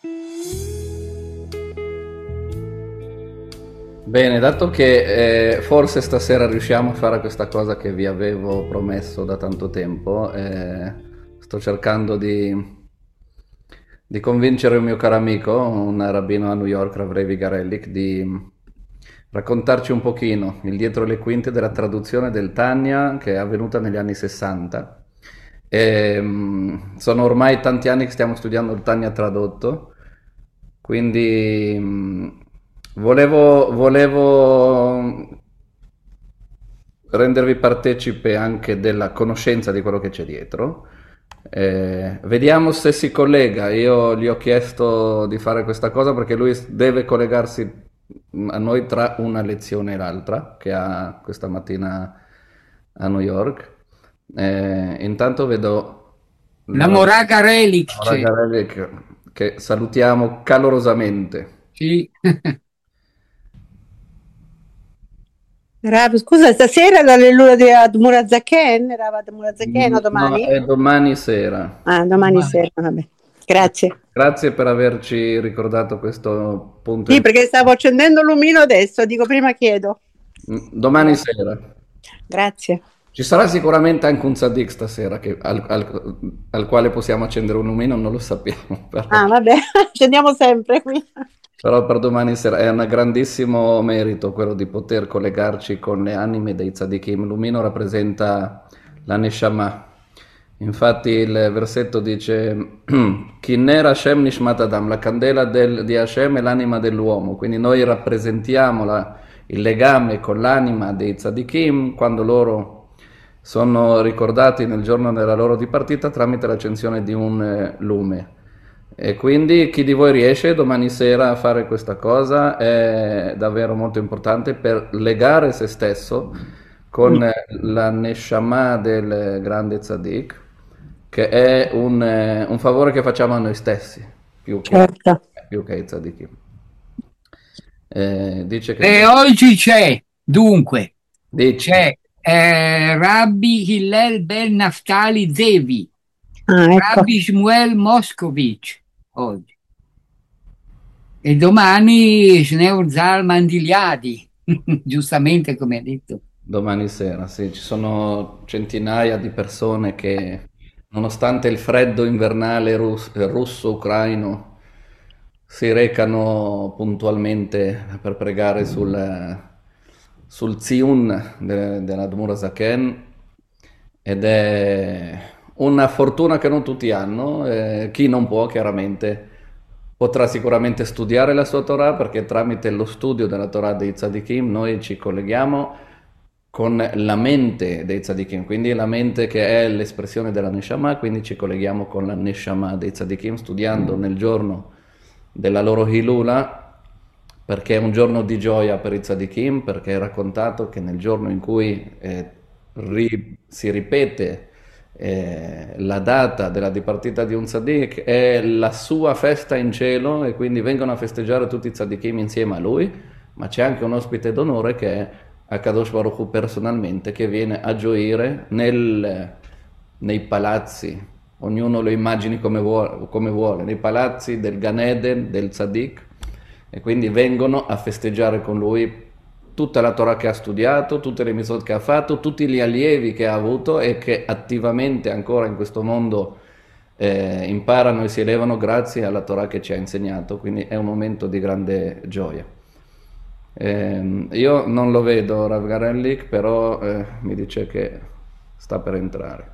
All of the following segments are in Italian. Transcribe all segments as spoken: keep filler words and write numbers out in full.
Bene, dato che eh, forse stasera riusciamo a fare questa cosa che vi avevo promesso da tanto tempo, eh, sto cercando di, di convincere un mio caro amico, un rabbino a New York, Rav Levi Garelick, di raccontarci un pochino il dietro le quinte della traduzione del Tanya che è avvenuta negli anni sessanta. E, mh, sono ormai tanti anni che stiamo studiando il Tanya tradotto, quindi mh, volevo, volevo rendervi partecipe anche della conoscenza di quello che c'è dietro. Eh, vediamo se si collega. Io gli ho chiesto di fare questa cosa perché lui deve collegarsi a noi tra una lezione e l'altra che ha questa mattina a New York. Eh, intanto vedo La la Moraga Relic Laura c'è, Garelli che, che salutiamo calorosamente. sì. Rav, scusa, stasera l'alleluia di Admura Zaken? Era Admura Zaken Mm, o No, domani? è domani sera. Ah, domani sera, vabbè. Grazie. Grazie per averci ricordato questo punto. Sì, perché stavo accendendo il lumino adesso, dico prima chiedo. Mm, Domani sera. Grazie. Ci sarà sicuramente anche un Sadik stasera che- al, al- al quale possiamo accendere un lumino, non lo sappiamo, però, Ah, vabbè, accendiamo sempre qui. però per domani sera è un grandissimo merito quello di poter collegarci con le anime dei tzadikim. Il lumino rappresenta la Neshama. Infatti il versetto dice Kinner Hashem Nishmat Adam, la candela del- di Hashem è l'anima dell'uomo, quindi noi rappresentiamo la- il legame con l'anima dei tzadikim quando loro sono ricordati nel giorno della loro dipartita tramite l'accensione di un eh, lume. E quindi chi di voi riesce domani sera a fare questa cosa è davvero molto importante per legare se stesso con eh, la Neshama del grande Tzaddik, che è un, eh, un favore che facciamo a noi stessi, più che, Certo. più che ai Tzaddikim. Eh, dice che... E oggi c'è, dunque, Dici, c'è eh, Rabbi Hillel Ben Naftali Zevi, Ah, ecco. Rabbi Shmuel Moscovich, oggi. E domani Shneur Zalman Diliadi, giustamente come ha detto. domani sera, sì, ci sono centinaia di persone che, nonostante il freddo invernale rus- russo-ucraino, si recano puntualmente per pregare sul, sul Zion de- dell'Admura Zaken ed è una fortuna che non tutti hanno. Eh, chi non può, chiaramente, potrà sicuramente studiare la sua Torah perché tramite lo studio della Torah dei Tzadikim noi ci colleghiamo con la mente dei tzadikim, quindi la mente che è l'espressione della Neshama, quindi ci colleghiamo con la Neshama dei tzadikim studiando nel giorno della loro Hilula, perché è un giorno di gioia per i tzadikim, perché è raccontato che nel giorno in cui eh, ri- si ripete eh, la data della dipartita di un tzadik è la sua festa in cielo e quindi vengono a festeggiare tutti i tzadikim insieme a lui, ma c'è anche un ospite d'onore che è Akadosh Baruch Hu personalmente che viene a gioire nel- nei palazzi, ognuno lo immagini come vuole, come vuole, nei palazzi del Gan Eden, del Tzaddik, e quindi vengono a festeggiare con lui tutta la Torah che ha studiato, tutte le mitzvot che ha fatto, tutti gli allievi che ha avuto e che attivamente ancora in questo mondo eh, imparano e si elevano grazie alla Torah che ci ha insegnato, quindi è un momento di grande gioia. Ehm, io non lo vedo Rav Garellik, però eh, mi dice che sta per entrare.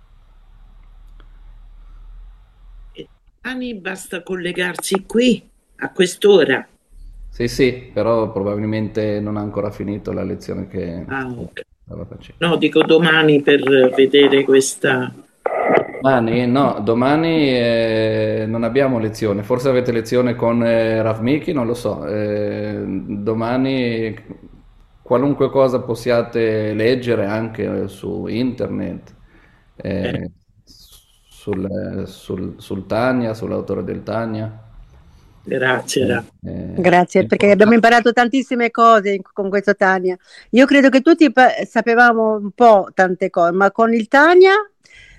Ani basta collegarsi qui a quest'ora. Sì, sì, però probabilmente non ha ancora finito la lezione che Ah, ok. stava facendo. No, dico domani per vedere questa. Domani? No, domani eh, non abbiamo lezione, forse avete lezione con eh, Rav Miki, non lo so. Eh, domani qualunque cosa possiate leggere anche su internet, eh, eh, sul, sul, sul Tanya, sull'autore del Tanya. Grazie, Eh, Ra. eh, è Grazie, perché abbiamo importante. imparato tantissime cose in- con questo Tania. Io credo che tutti pa- sapevamo un po' tante cose, ma con il Tania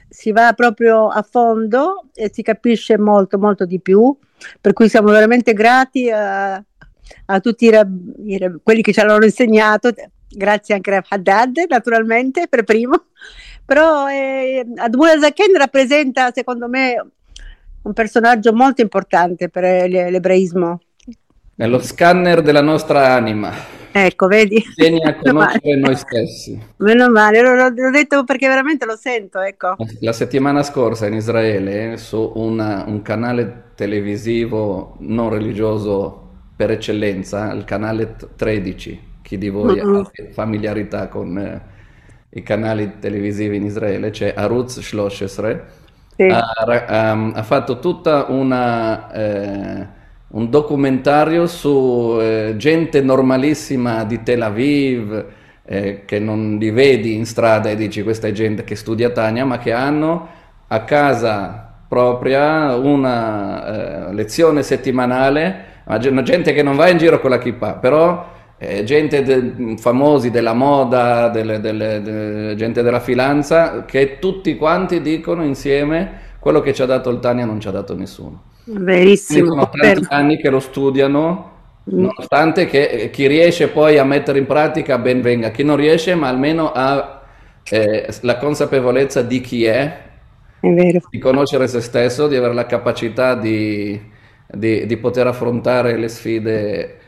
si va proprio a fondo e si capisce molto, molto di più, per cui siamo veramente grati a, a tutti i, rab- i rab- quelli che ci hanno insegnato, grazie anche a Haddad naturalmente per primo, però eh, Admura Zaken rappresenta secondo me un personaggio molto importante per l'e- l'ebraismo. Nello scanner della nostra anima, Ecco, vedi? vieni a Meno male. conoscere noi stessi. Meno male, l'ho, l'ho detto perché veramente lo sento, ecco. La settimana scorsa in Israele, su una- un canale televisivo non religioso per eccellenza, il canale t- tredici, chi di voi Mm-mm. ha familiarità con eh, i canali televisivi in Israele, c'è Arutz tredici, Sì. ha, ra- ha- ha fatto tutta una, eh, un documentario su eh, gente normalissima di Tel Aviv, eh, che non li vedi in strada e dici questa è gente che studia Tania, ma che hanno a casa propria una eh, lezione settimanale, ma ge- gente che non va in giro con la kippa, però eh, gente de- famosi della moda, delle- delle- de- gente della finanza, che tutti quanti dicono insieme quello che ci ha dato il Tania non ci ha dato nessuno. Quindi Verissimo, sono tanti confermo. anni che lo studiano, Mm. nonostante che eh, chi riesce poi a mettere in pratica ben venga, chi non riesce ma almeno ha eh, la consapevolezza di chi è, È vero. di conoscere se stesso, di avere la capacità di, di- di poter affrontare le sfide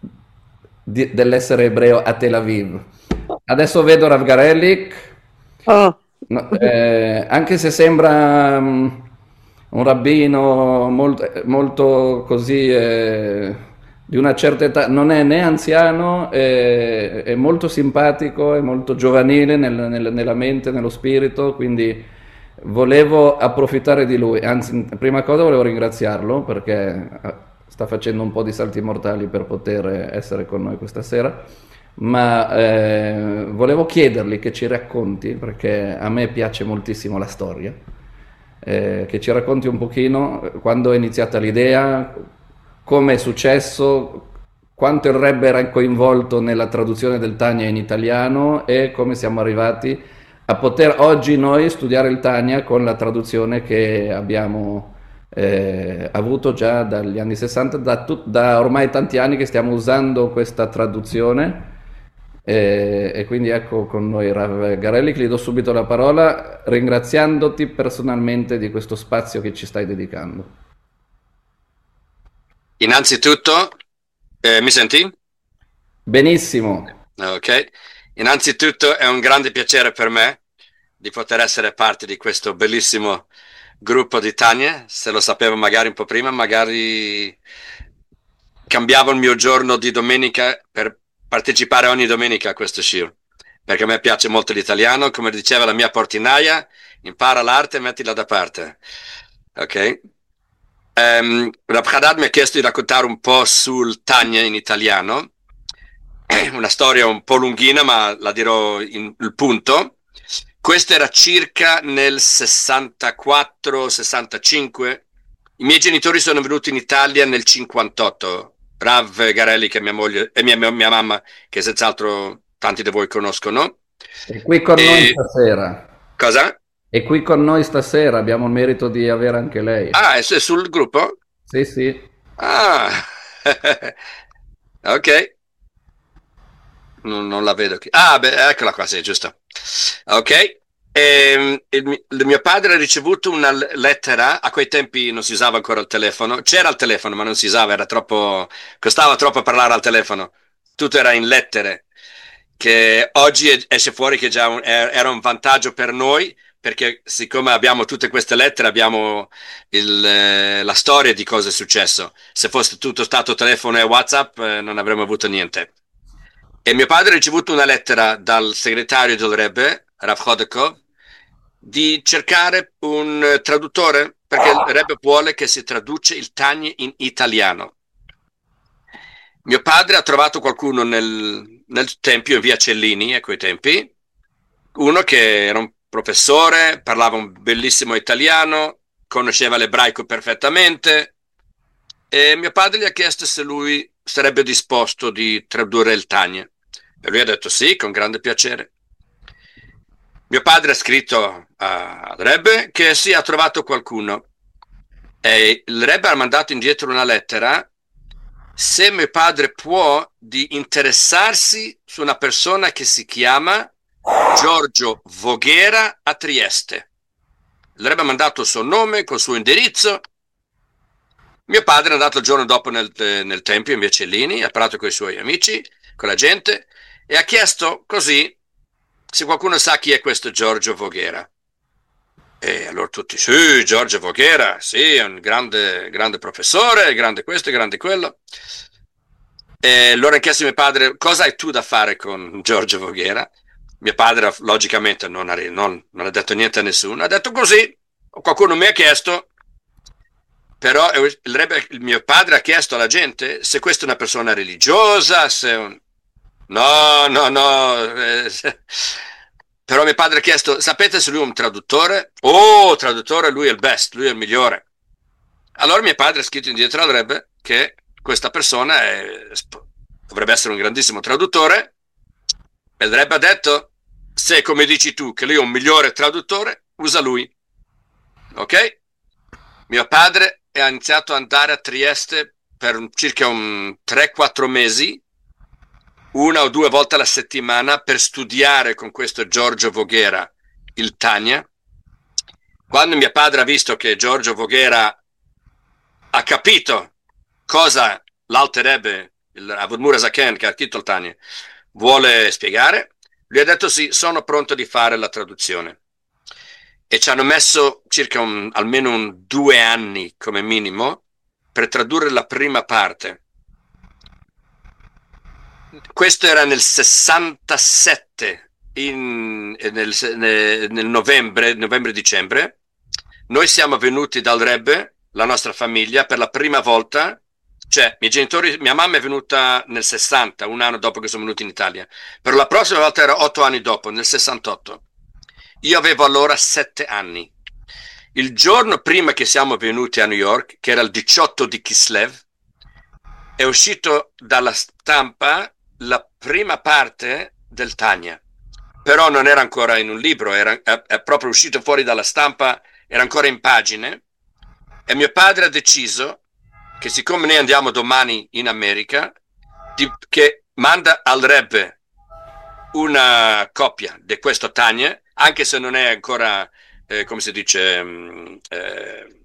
di- dell'essere ebreo a Tel Aviv. Adesso vedo Rav Garelik, Oh. no, eh, anche se sembra mm, un rabbino molto, molto così eh, di una certa età, non è né anziano, è, è molto simpatico, è molto giovanile nel- nel- nella mente, nello spirito, quindi volevo approfittare di lui. Anzi, prima cosa volevo ringraziarlo perché eh, sta facendo un po' di salti mortali per poter essere con noi questa sera, ma eh, volevo chiedergli che ci racconti, perché a me piace moltissimo la storia, eh, che ci racconti un pochino eh, quando è iniziata l'idea, come è successo, quanto il Rebbe era coinvolto nella traduzione del Tania in italiano e come siamo arrivati a poter oggi noi studiare il Tania con la traduzione che abbiamo eh, avuto già dagli anni sessanta, da, tut- da ormai tanti anni che stiamo usando questa traduzione. E, e quindi ecco con noi Rav Garelli, che gli do subito la parola, ringraziandoti personalmente di questo spazio che ci stai dedicando. Innanzitutto, eh, mi senti? Benissimo, Ok. Innanzitutto è un grande piacere per me di poter essere parte di questo bellissimo gruppo di Tania. Se lo sapevo magari un po' prima, magari cambiavo il mio giorno di domenica per partecipare ogni domenica a questo shir, perché a me piace molto l'italiano, come diceva la mia portinaia, impara l'arte e mettila da parte. Ok? Um, Rav Haddad mi ha chiesto di raccontare un po' sul Tanya in italiano, una storia un po' lunghina, ma la dirò in il punto. Questo era circa nel sessantaquattro sessantacinque. I miei genitori sono venuti in Italia nel cinquantotto. Rav Garelli, che è mia moglie, e mia, mia mamma, che senz'altro tanti di voi conoscono. è qui con noi E... stasera. Cosa? È qui con noi stasera, abbiamo il merito di avere anche lei. Ah, è sul gruppo? Sì, sì. Ah, ok. Non, non la vedo qui. Ah, beh, eccola qua, sì, giusto. Ok. E, il, il mio padre ha ricevuto una lettera. A quei tempi non si usava ancora il telefono. C'era il telefono, ma non si usava, era troppo, costava troppo parlare al telefono. Tutto era in lettere, che oggi esce fuori che già un, era un vantaggio per noi, perché siccome abbiamo tutte queste lettere, abbiamo il, eh, la storia di cosa è successo. Se fosse tutto stato telefono e WhatsApp, eh, non avremmo avuto niente. E mio padre ha ricevuto una lettera dal segretario del Rebbe, Rav Chodakov, di cercare un traduttore, perché il Rebbe vuole che si traduce il Tanya in italiano. Mio padre ha trovato qualcuno nel, nel tempio in via Cellini, a quei tempi, uno che era un professore, parlava un bellissimo italiano, conosceva l'ebraico perfettamente, e mio padre gli ha chiesto se lui sarebbe disposto di tradurre il Tanya. E lui ha detto sì, con grande piacere. Mio padre ha scritto al Rebbe che sì, ha trovato qualcuno. E il Rebbe ha mandato indietro una lettera se mio padre può di interessarsi su una persona che si chiama Giorgio Voghera a Trieste. Il Rebbe ha mandato il suo nome col suo indirizzo. Mio padre è andato il giorno dopo nel, nel tempio in via Cellini, ha parlato con i suoi amici, con la gente, e ha chiesto così se qualcuno sa chi è questo Giorgio Voghera. E allora tutti, sì, Giorgio Voghera, sì, è un grande, grande professore, grande questo, grande quello. E allora ha chiesto a mio padre, cosa hai tu da fare con Giorgio Voghera? Mio padre logicamente non ha, non, non ha detto niente a nessuno, ha detto così, qualcuno mi ha chiesto, però il, Rebbe, il mio padre ha chiesto alla gente se questa è una persona religiosa, se un... no, no, no, eh, se... però mio padre ha chiesto, sapete se lui è un traduttore? Oh, traduttore, lui è il best, lui è il migliore. Allora mio padre ha scritto indietro al Rebbe che questa persona è, dovrebbe essere un grandissimo traduttore, e il Rebbe ha detto, se come dici tu che lui è un migliore traduttore, usa lui. Ok? Mio padre ha iniziato ad andare a Trieste per circa un tre quattro mesi, una o due volte alla settimana, per studiare con questo Giorgio Voghera il Tanya. Quando mio padre ha visto che Giorgio Voghera ha capito cosa l'Alter Rebbe, il Admor Zaken, che ha scritto il Tanya, vuole spiegare, lui ha detto sì, sono pronto di fare la traduzione. E ci hanno messo circa un, almeno un due anni come minimo per tradurre la prima parte. Questo era nel sessantasette, in, nel, nel novembre, novembre-dicembre. Noi siamo venuti dal Rebbe, la nostra famiglia, per la prima volta. Cioè, i miei genitori, mia mamma è venuta nel sessanta, un anno dopo che sono venuti in Italia. Per la prossima volta era otto anni dopo, nel sessantotto. Io avevo allora sette anni. Il giorno prima che siamo venuti a New York, che era il diciotto di Kislev, è uscito dalla stampa la prima parte del Tanya. Però non era ancora in un libro, era, è, è proprio uscito fuori dalla stampa, era ancora in pagine. E mio padre ha deciso che siccome noi andiamo domani in America, di, che manda al Rebbe una copia di questo Tanya, anche se non è ancora, eh, come si dice, eh,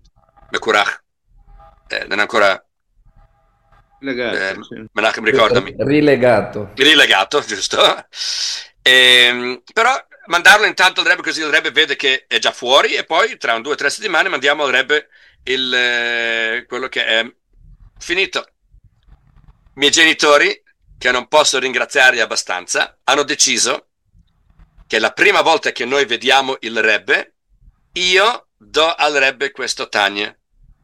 eh, non è ancora legato, eh, sì. Menachem, ricordami. Rilegato. Rilegato, giusto? E, però mandarlo intanto al Rebbe, così il Rebbe vede che è già fuori, e poi tra un due o tre settimane mandiamo al Rebbe il, eh, quello che è finito. I miei genitori, che non posso ringraziarli abbastanza, hanno deciso che la prima volta che noi vediamo il Rebbe, io do al Rebbe questo Tanya.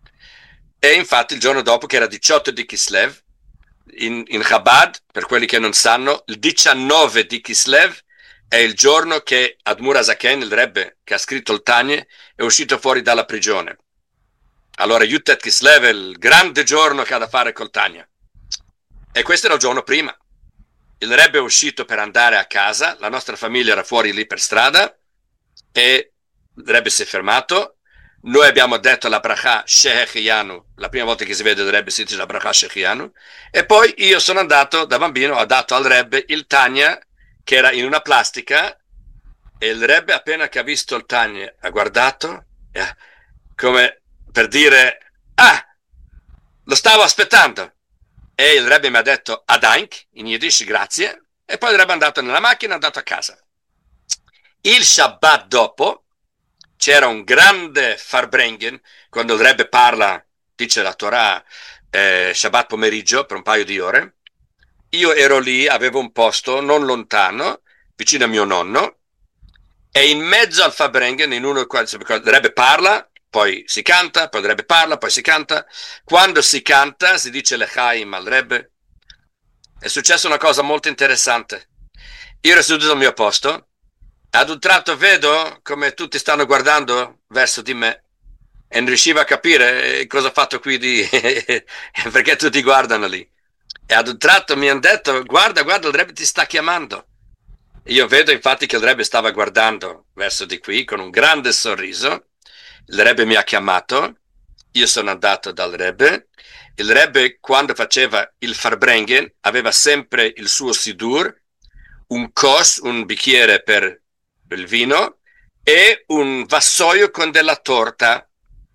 E infatti il giorno dopo, che era diciotto di Kislev, in, in Chabad, per quelli che non sanno, il diciannove di Kislev è il giorno che Admor Zaken, il Rebbe che ha scritto il Tanya, è uscito fuori dalla prigione. Allora Yutet Kislev è il grande giorno che ha da fare col Tanya. E questo era il giorno prima. Il Rebbe è uscito per andare a casa, la nostra famiglia era fuori lì per strada, e il Rebbe si è fermato. Noi abbiamo detto la bracha Shehechianu, la prima volta che si vede il Rebbe si dice la bracha Shehechianu, e poi io sono andato da bambino, ho dato al Rebbe il Tanya, che era in una plastica, e il Rebbe appena che ha visto il Tanya ha guardato, eh, come per dire, ah, lo stavo aspettando. E il Rebbe mi ha detto Adank, in Yiddish, grazie, e poi il Rebbe è andato nella macchina e è andato a casa. Il Shabbat dopo c'era un grande Farbrengen, quando il Rebbe parla, dice la Torah, eh, Shabbat pomeriggio, per un paio di ore. Io ero lì, avevo un posto non lontano, vicino a mio nonno, e in mezzo al Farbrengen, in uno, il Rebbe parla, poi si canta, poi il Rebbe parla, poi si canta. Quando si canta si dice Lechaim al Rebbe. È successa una cosa molto interessante. Io ero seduto al mio posto, ad un tratto vedo come tutti stanno guardando verso di me e non riuscivo a capire cosa ho fatto qui di perché tutti guardano lì. E ad un tratto mi hanno detto guarda, guarda, il Rebbe ti sta chiamando. Io vedo infatti che il Rebbe stava guardando verso di qui con un grande sorriso. Il Rebbe mi ha chiamato, io sono andato dal Rebbe. Il Rebbe, quando faceva il Farbrengen, aveva sempre il suo sidur, un kos, un bicchiere per il vino, e un vassoio con della torta.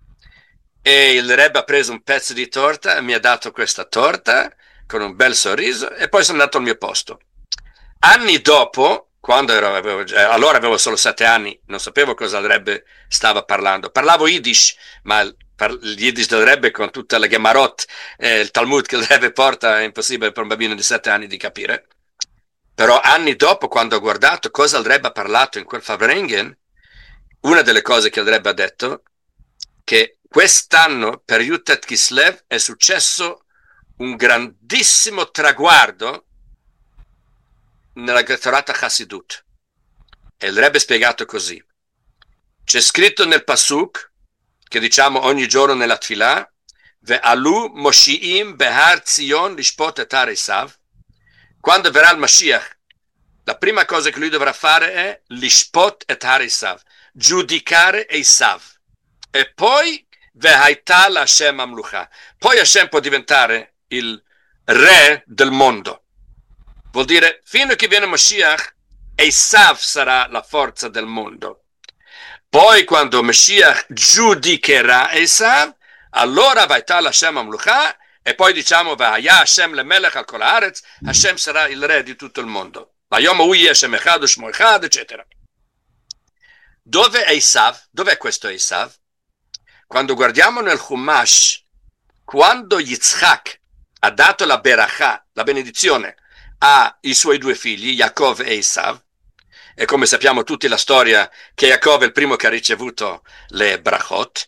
E il Rebbe ha preso un pezzo di torta, mi ha dato questa torta con un bel sorriso e poi sono andato al mio posto. Anni dopo, quando ero, avevo, allora avevo solo sette anni, non sapevo cosa il Rebbe stava parlando. Parlavo Yiddish, ma il, il Yiddish del Rebbe con tutta la Gemarot, eh, il Talmud che il Rebbe porta, è impossibile per un bambino di sette anni di capire. Però anni dopo, quando ho guardato cosa il Rebbe ha parlato in quel Farbrengen, una delle cose che il Rebbe ha detto, che quest'anno per Yutet Kislev è successo un grandissimo traguardo nella Torata Chassidut. E il Rebbe è spiegato così. C'è scritto nel Pasuk, che diciamo ogni giorno nella Tfilah, Ve'alu Moshiim Behar Zion Lishpot et Har Esav. Quando verrà il Mashiach, la prima cosa che lui dovrà fare è Lishpot et Har Esav, giudicare Esav. E poi Ve'haita Hashem Amlucha. Poi Hashem può diventare il re del mondo. Vuol dire, fino a che viene Mashiach, Esav sarà la forza del mondo. Poi quando Mashiach giudicherà Esav, allora Ve'haita Hashem Amlucha, e poi diciamo Ve'haya Hashem lemelech al kol haaretz, Hashem sarà il re di tutto il mondo. Vayom hu yeh Hashem echad u'shmo echad, eccetera. Dove è Esav? Dov'è questo Esav? Quando guardiamo nel Chumash, quando Yitzchak ha dato la berachà, la benedizione, ai suoi due figli, Yaakov e Esav, e come sappiamo tutti la storia che Yaakov è il primo che ha ricevuto le brachot,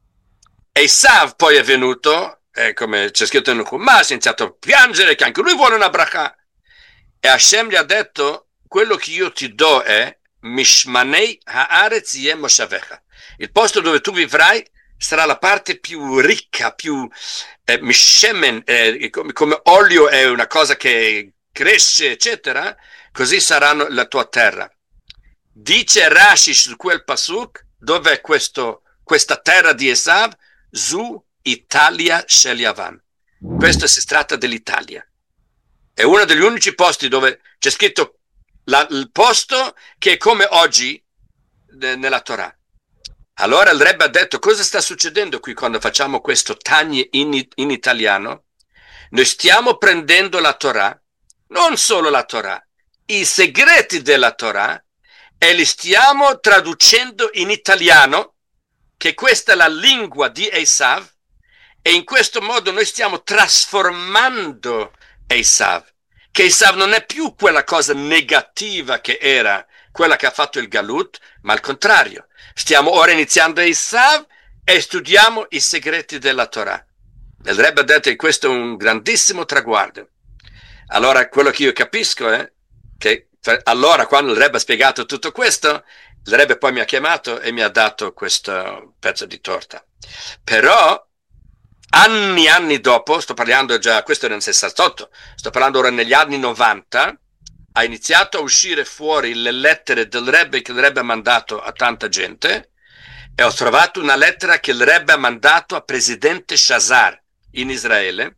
Esav poi è venuto, e come c'è scritto nel Chumash, ha iniziato a piangere che anche lui vuole una brachà, e Hashem gli ha detto, quello che io ti do è Mishmanei haaretz yeh moshavecha, il posto dove tu vivrai sarà la parte più ricca, più eh, mishemen, eh, come, come olio è una cosa che cresce, eccetera, così saranno la tua terra. Dice Rashi su quel pasuk, dove è questo, questa terra di Esav? Zu Italia Shel Yavan. Questo si tratta dell'Italia. È uno degli unici posti dove c'è scritto la, il posto che è come oggi eh, nella Torah. Allora il Rebbe ha detto, cosa sta succedendo qui quando facciamo questo Tanya in, in italiano? Noi stiamo prendendo la Torah, non solo la Torah, i segreti della Torah, e li stiamo traducendo in italiano, che questa è la lingua di Esav, e in questo modo noi stiamo trasformando Esav, che Esav non è più quella cosa negativa che era quella che ha fatto il Galut, ma al contrario. Stiamo ora iniziando Esav e studiamo i segreti della Torah. Il Rebbe ha detto che questo è un grandissimo traguardo. Allora quello che io capisco è che allora quando il Rebbe ha spiegato tutto questo, il Rebbe poi mi ha chiamato e mi ha dato questo pezzo di torta. Però anni anni dopo, sto parlando già, questo era nel sessantotto, sto parlando ora negli anni novanta, ha iniziato a uscire fuori le lettere del Rebbe che il Rebbe ha mandato a tanta gente, e ho trovato una lettera che il Rebbe ha mandato a presidente Shazar in Israele,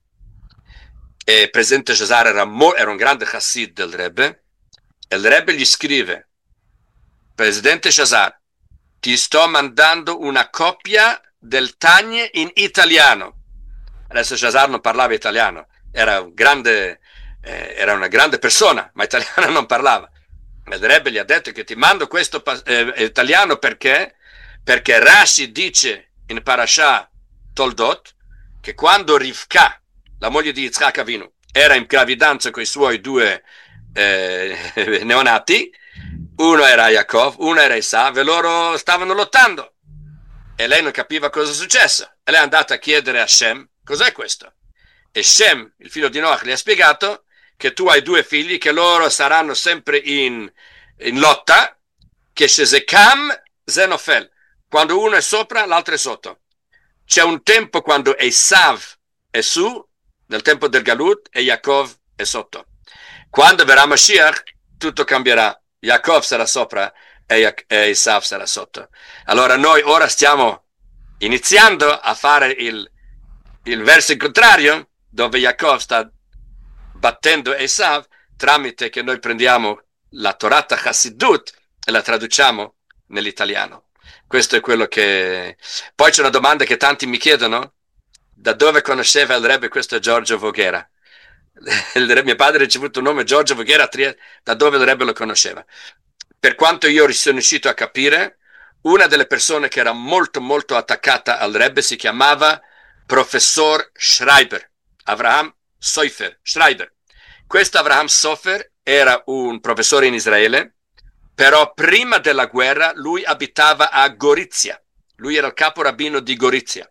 e presidente Shazar era, mo- era un grande chassid del Rebbe, e il Rebbe gli scrive: presidente Shazar, ti sto mandando una copia del Tanya in italiano. Adesso Shazar non parlava italiano, era un grande... Eh, era una grande persona, ma italiano non parlava. Il Rebbe gli ha detto che ti mando questo eh, italiano perché perché Rashi dice in Parashah Toldot che quando Rivka, la moglie di Yitzhak Avinu, era in gravidanza con i suoi due eh, neonati, uno era Yaakov, uno era Esav, e loro stavano lottando e lei non capiva cosa successo, e lei è andata a chiedere a Shem cos'è questo, e Shem, il figlio di Noach, gli ha spiegato che tu hai due figli, che loro saranno sempre in, in lotta, che Shezekam Zenofel, quando uno è sopra, l'altro è sotto. C'è un tempo quando Esav è su, nel tempo del Galut, e Yaakov è sotto. Quando verrà Mashiach, tutto cambierà. Yaakov sarà sopra e Esav sarà sotto. Allora noi ora stiamo iniziando a fare il, il verso contrario, dove Yaakov sta battendo Esav, tramite che noi prendiamo la Torata Chassidut e la traduciamo nell'italiano. Questo è quello che... Poi c'è una domanda che tanti mi chiedono: da dove conosceva il Rebbe questo Giorgio Voghera? Il, mio padre ha ricevuto il nome Giorgio Voghera, da dove il Rebbe lo conosceva? Per quanto io sono riuscito a capire, una delle persone che era molto molto attaccata al Rebbe si chiamava professor Schreiber, Avraham Sofer Schreiber. Questo Avraham Sofer era un professore in Israele, però prima della guerra lui abitava a Gorizia, lui era il capo rabbino di Gorizia.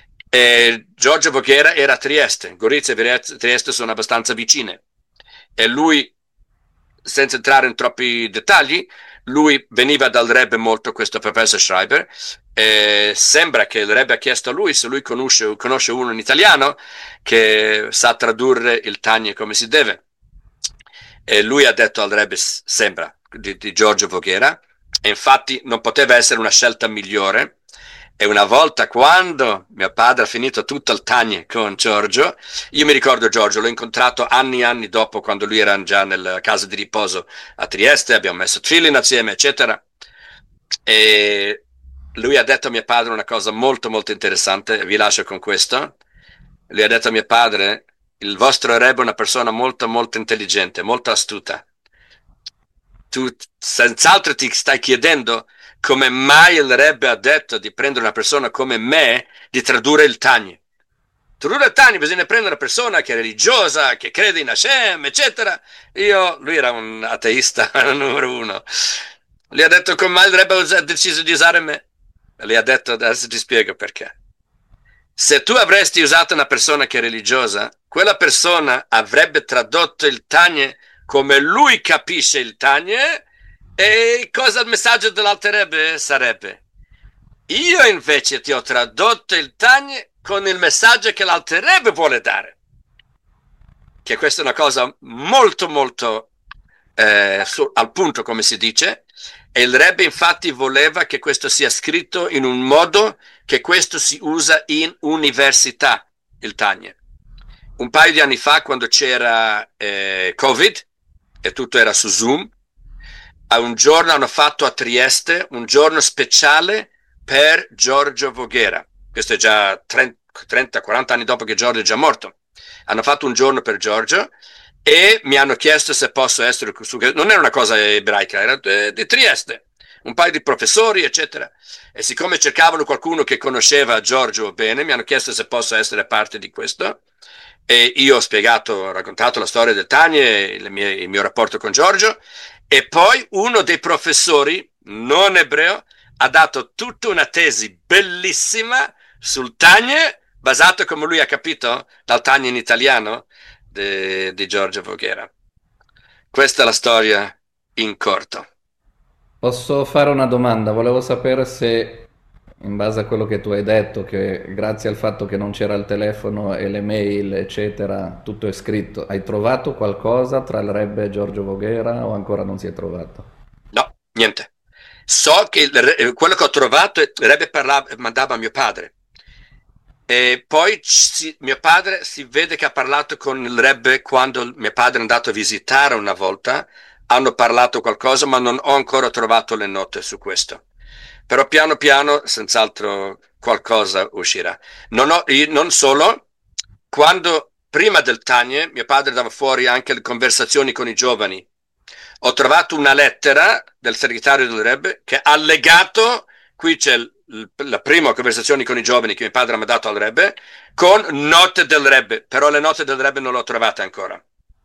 E Giorgio Voghera era a Trieste. Gorizia e Trieste sono abbastanza vicine, e lui, senza entrare in troppi dettagli, lui veniva dal Rebbe molto, questo professor Schreiber, e sembra che il Rebbe ha chiesto a lui se lui conosce, conosce uno in italiano che sa tradurre il Tanya come si deve, e lui ha detto al Rebbe, sembra, di, di Giorgio Voghera, e infatti non poteva essere una scelta migliore. E una volta, quando mio padre ha finito tutto il Tanya con Giorgio, io mi ricordo Giorgio, l'ho incontrato anni e anni dopo, quando lui era già nella casa di riposo a Trieste, abbiamo messo Tfilin assieme, eccetera. E lui ha detto a mio padre una cosa molto molto interessante, vi lascio con questo. Lui ha detto a mio padre: il vostro Rebbe è una persona molto molto intelligente, molto astuta. Tu senz'altro ti stai chiedendo come mai il Rebbe ha detto di prendere una persona come me, di tradurre il Tanya. Tradurre il Tanya bisogna prendere una persona che è religiosa, che crede in Hashem, eccetera. Io, lui era un ateista numero uno. Gli ha detto come mai il Rebbe ha deciso di usare me. E gli ha detto, adesso ti spiego perché. Se tu avresti usato una persona che è religiosa, quella persona avrebbe tradotto il Tanya come lui capisce il Tanya. E cosa il messaggio dell'Alter Rebbe sarebbe? Io invece ti ho tradotto il Tanya con il messaggio che l'Alter Rebbe vuole dare. Che questa è una cosa molto molto eh, su, al punto, come si dice, e il Rebbe infatti voleva che questo sia scritto in un modo che questo si usa in università, il Tanya. Un paio di anni fa, quando c'era eh, Covid e tutto era su Zoom, a un giorno hanno fatto a Trieste un giorno speciale per Giorgio Voghera. Questo è già trenta quaranta anni dopo che Giorgio è già morto. Hanno fatto un giorno per Giorgio e mi hanno chiesto se posso essere su. Non era una cosa ebraica, era di Trieste, un paio di professori, eccetera. E siccome cercavano qualcuno che conosceva Giorgio bene, mi hanno chiesto se posso essere parte di questo. E io ho spiegato, ho raccontato la storia del Tanya e il mio, il mio rapporto con Giorgio. E poi uno dei professori non ebreo ha dato tutta una tesi bellissima sul Tanya, basato, come lui ha capito, dal Tanya in italiano di, di Giorgio Voghera. Questa è la storia in corto. Posso fare una domanda? Volevo sapere se, in base a quello che tu hai detto, che grazie al fatto che non c'era il telefono e le mail, eccetera, tutto è scritto, hai trovato qualcosa tra il Rebbe e Giorgio Voghera o ancora non si è trovato? No, niente. So che il, quello che ho trovato, il Rebbe parlava, mandava a mio padre. E poi si, mio padre si vede che ha parlato con il Rebbe quando mio padre è andato a visitare una volta, hanno parlato qualcosa, ma non ho ancora trovato le note su questo. Però piano piano, senz'altro, qualcosa uscirà. Non, ho, non solo, quando prima del Tanya, mio padre dava fuori anche le conversazioni con i giovani. Ho trovato una lettera del segretario del Rebbe che ha allegato, qui c'è il, la prima conversazione con i giovani che mio padre ha mandato al Rebbe, con note del Rebbe, però le note del Rebbe non le ho trovate ancora.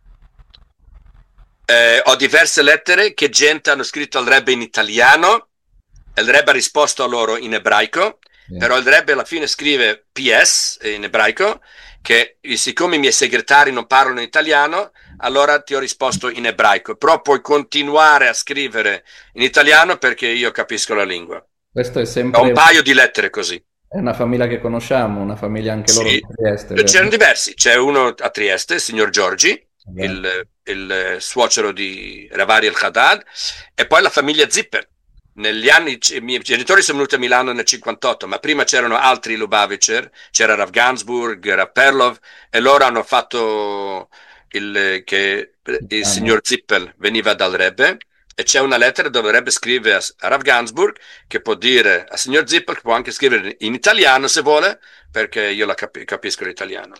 Eh, ho diverse lettere che gente hanno scritto al Rebbe in italiano. Il Rebbe ha risposto a loro in ebraico, yeah. Però il Rebbe alla fine scrive P S in ebraico, che siccome i miei segretari non parlano in italiano, allora ti ho risposto in ebraico, però puoi continuare a scrivere in italiano perché io capisco la lingua. Questo è sempre... Ho un paio di lettere così. È una famiglia che conosciamo, una famiglia anche loro sì. di Trieste. C'erano diversi, c'è uno a Trieste, il signor Giorgi, il il eh, suocero di Ravari el-Haddad, e poi la famiglia Zippel. Negli anni, i miei genitori sono venuti a Milano nel cinquantotto, ma prima c'erano altri Lubavitcher, c'era Rav Gansburg, Rav Perlov, e loro hanno fatto il, che il signor Zippel veniva dal Rebbe, e c'è una lettera dove il Rebbe scrive a, a Rav Gansburg, che può dire al signor Zippel, che può anche scrivere in italiano se vuole, perché io la capi- capisco l'italiano.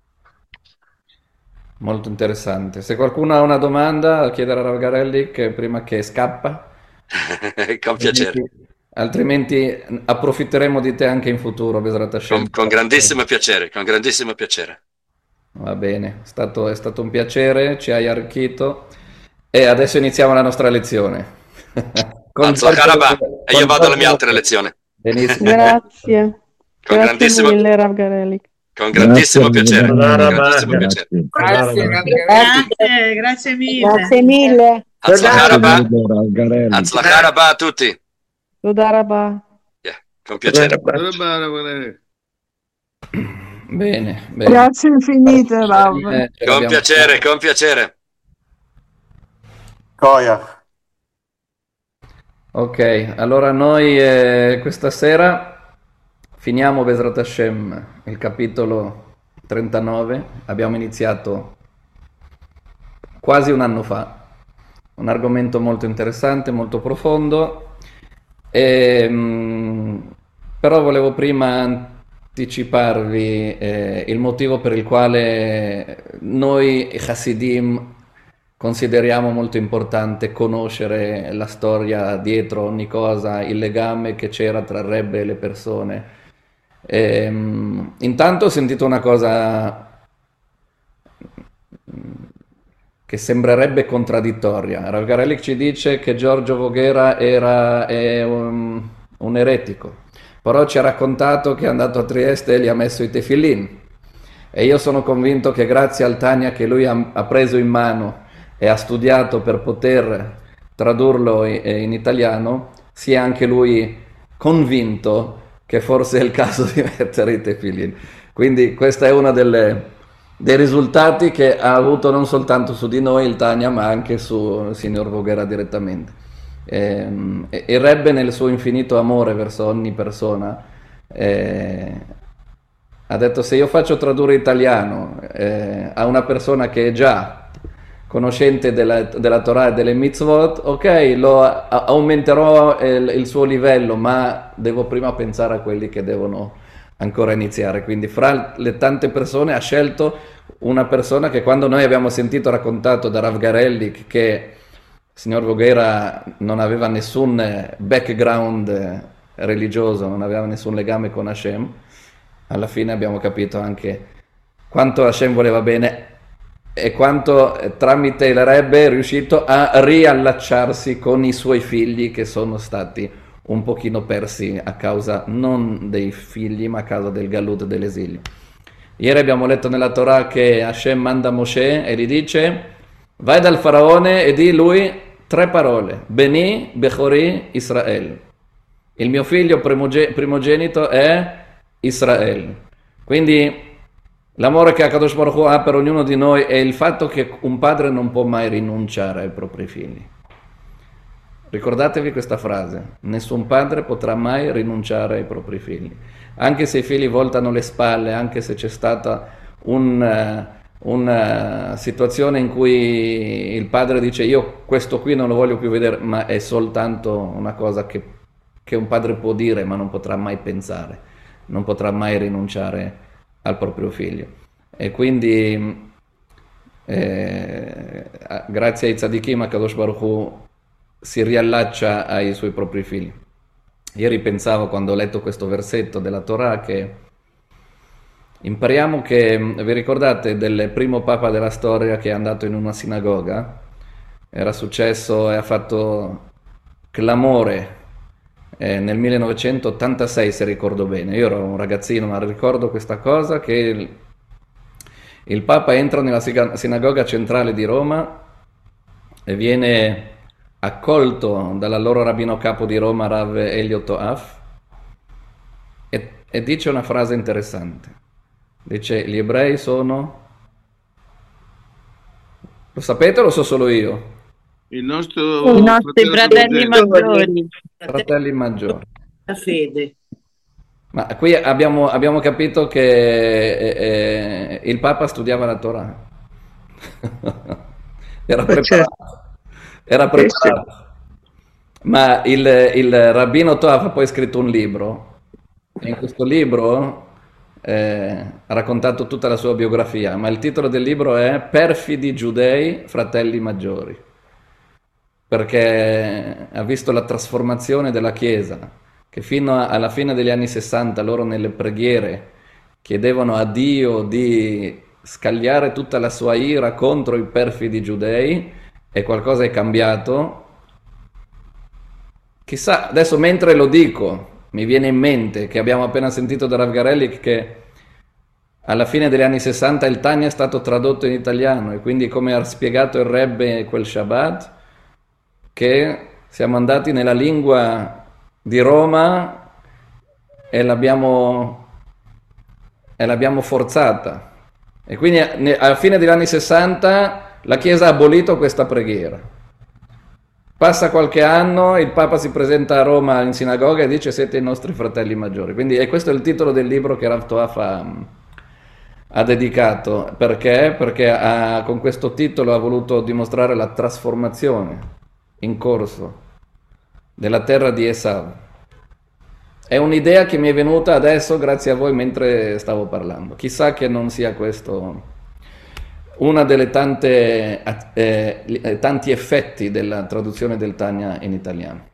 Molto interessante. Se qualcuno ha una domanda da chiedere a Rav che prima che scappa, Con piacere, altrimenti, altrimenti approfitteremo di te anche in futuro, Bezrat Hashem. con, con grandissimo piacere, con grandissimo piacere. Va bene, è stato, è stato un piacere, ci hai arricchito e adesso iniziamo la nostra lezione. Con Atzlachah Rabba, e io con vado alla mia altra lezione. Benissimo. Grazie. Con Grazie grandissimo, mille, Rav Garelli. con grandissimo Grazie, piacere. Rav Garelli. Grandissimo piacere. Grazie, Grazie, grazie mille. Grazie mille. Atzlachah Rabba, Rav Garelli. Atzlachah Rabba a tutti. Toda Rabba. Yeah, con piacere. Bene, bene. Grazie infinite, Rav. Eh, ce Con l'abbiamo piacere, fatta. con piacere. Koyach. Ok, allora noi eh, questa sera finiamo Bezrat Hashem il capitolo trentanove. Abbiamo iniziato quasi un anno fa, un argomento molto interessante, molto profondo, e, mh, però volevo prima anticiparvi eh, il motivo per il quale noi Hasidim consideriamo molto importante conoscere la storia dietro ogni cosa, il legame che c'era tra il Rebbe e le persone. Ehm, intanto ho sentito una cosa che sembrerebbe contraddittoria. Rav Garelic ci dice che Giorgio Voghera era è un, un eretico, però ci ha raccontato che è andato a Trieste e gli ha messo i tefillin, e io sono convinto che grazie al Tanya che lui ha, ha preso in mano e ha studiato per poter tradurlo in, in italiano, sia anche lui convinto che forse è il caso di mettere i tefillin. Quindi questa è una delle dei risultati che ha avuto non soltanto su di noi il Tanya, ma anche su il signor Voghera direttamente. E, e, il Rebbe, nel suo infinito amore verso ogni persona, eh, ha detto: se io faccio tradurre italiano eh, a una persona che è già conoscente della, della Torah e delle mitzvot, ok, lo a, aumenterò il, il suo livello, ma devo prima pensare a quelli che devono ancora iniziare. Quindi fra le tante persone ha scelto una persona che, quando noi abbiamo sentito raccontato da Rav Garelli che il signor Voghera non aveva nessun background religioso, non aveva nessun legame con Hashem, alla fine abbiamo capito anche quanto Hashem voleva bene e quanto eh, tramite il Rebbe è riuscito a riallacciarsi con i suoi figli, che sono stati un pochino persi a causa non dei figli, ma a causa del galut, dell'esilio. Ieri abbiamo letto nella Torah che Hashem manda Moshe e gli dice: vai dal faraone e di lui tre parole: Beni Bechori Israel. Il mio figlio primoge- primogenito è Israel. Quindi l'amore che Akadosh Baruch Hu ha per ognuno di noi è il fatto che un padre non può mai rinunciare ai propri figli. Ricordatevi questa frase: nessun padre potrà mai rinunciare ai propri figli. Anche se i figli voltano le spalle, anche se c'è stata un, una situazione in cui il padre dice: io questo qui non lo voglio più vedere, ma è soltanto una cosa che, che un padre può dire, ma non potrà mai pensare, non potrà mai rinunciare al proprio figlio. E quindi eh, grazie ai tzadikim, Akadosh Baruch Hu si riallaccia ai suoi propri figli. Ieri pensavo, quando ho letto questo versetto della Torah, che impariamo che, vi ricordate del primo papa della storia che è andato in una sinagoga? Era successo e ha fatto clamore eh, nel millenovecentottantasei, se ricordo bene. Io ero un ragazzino, ma ricordo questa cosa, che il, il papa entra nella sinagoga centrale di Roma e viene accolto dall'allora rabbino capo di Roma, Rav Elio Toaf, e, e dice una frase interessante. Dice: gli ebrei sono Lo sapete o lo so solo io? Il nostro I nostri fratello fratelli primogenito. maggiori. Fratelli maggiori. La fede. Ma qui abbiamo, abbiamo capito che eh, eh, il Papa studiava la Torah. Era Eh, certo. preparato. Era Sì, sì. preparato. Ma il, il rabbino Toaf ha poi scritto un libro, e in questo libro eh, ha raccontato tutta la sua biografia, ma il titolo del libro è Perfidi giudei, fratelli maggiori, perché ha visto la trasformazione della Chiesa, che fino a- alla fine degli anni sessanta loro nelle preghiere chiedevano a Dio di scagliare tutta la sua ira contro i perfidi giudei, e qualcosa è cambiato. Chissà, adesso mentre lo dico, mi viene in mente che abbiamo appena sentito da Rav Garelli che alla fine degli anni sessanta il Tanya è stato tradotto in italiano, e quindi come ha spiegato il Rebbe quel Shabbat, che siamo andati nella lingua di Roma e l'abbiamo, e l'abbiamo forzata. E quindi ne- alla fine degli anni sessanta la Chiesa ha abolito questa preghiera. Passa qualche anno, il Papa si presenta a Roma in sinagoga e dice siete i nostri fratelli maggiori. Quindi e questo è il titolo del libro che Rav Toaf ha, ha dedicato. Perché? Perché ha- con questo titolo ha voluto dimostrare la trasformazione in corso della terra di Esav. È un'idea che mi è venuta adesso grazie a voi mentre stavo parlando. Chissà che non sia questo una delle tante eh, eh, tanti effetti della traduzione del Tanya in italiano.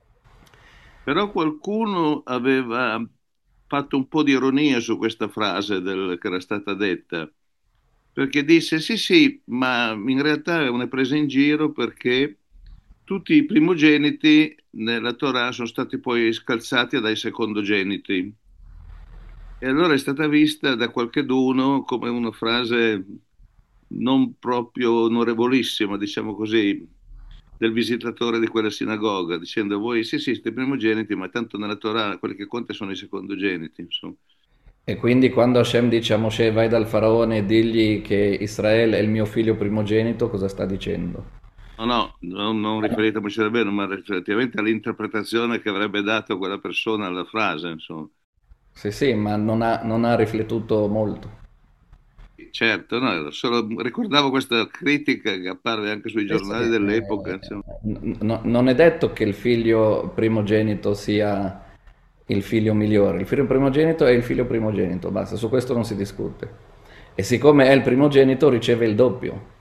Però qualcuno aveva fatto un po' di ironia su questa frase del- che era stata detta, perché disse sì, sì, ma in realtà è una presa in giro perché tutti i primogeniti nella Torah sono stati poi scalzati dai secondogeniti. E allora è stata vista da qualcheduno come una frase non proprio onorevolissima, diciamo così, del visitatore di quella sinagoga, dicendo voi sì, sì, siete primogeniti, ma tanto nella Torah quelli che conta sono i secondogeniti, insomma. E quindi quando Hashem dice a Mosè vai dal faraone e digli che Israele è il mio figlio primogenito, cosa sta dicendo? No, no, non, non riferite a Mosè Rabbeinu, ma relativamente all'interpretazione che avrebbe dato quella persona alla frase, insomma. Sì, sì, ma non ha, non ha riflettuto molto. Certo, no, solo ricordavo questa critica che apparve anche sui Sì, sì, giornali dell'epoca, eh, insomma. n- n- non è detto che il figlio primogenito sia il figlio migliore. Il figlio primogenito è il figlio primogenito, basta, su questo non si discute. E siccome è il primogenito riceve il doppio.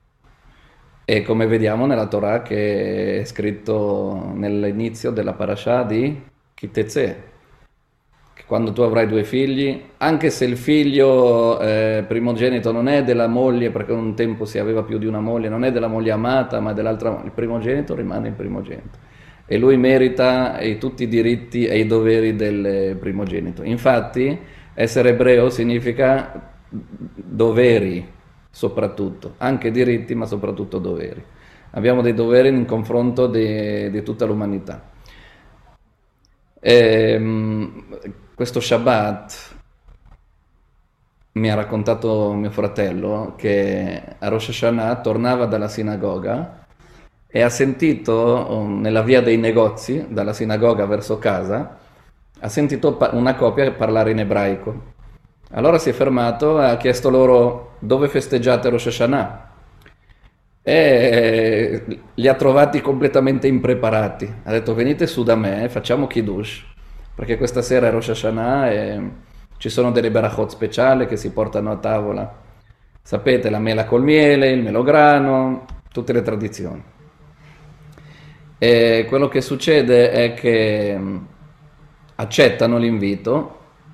E come vediamo nella Torah che è scritto nell'inizio della parasha di Kitezè, che quando tu avrai due figli, anche se il figlio eh, primogenito non è della moglie, perché un tempo si aveva più di una moglie, non è della moglie amata, ma dell'altra, il primogenito rimane il primogenito. E lui merita i- tutti i diritti e i doveri del primogenito. Infatti, essere ebreo significa doveri, soprattutto, anche diritti, ma soprattutto doveri. Abbiamo dei doveri in confronto di, di tutta l'umanità. Ehm, questo Shabbat mi ha raccontato mio fratello che a Rosh Hashanah tornava dalla sinagoga e ha sentito um, nella via dei negozi, dalla sinagoga verso casa, ha sentito pa- una coppia parlare in ebraico. Allora si è fermato e ha chiesto loro dove festeggiate Rosh Hashanah, e li ha trovati completamente impreparati. Ha detto venite su da me, facciamo Kiddush, perché questa sera è Rosh Hashanah e ci sono delle berachot speciali che si portano a tavola. Sapete, la mela col miele, il melograno, tutte le tradizioni. E quello che succede è che mh, accettano l'invito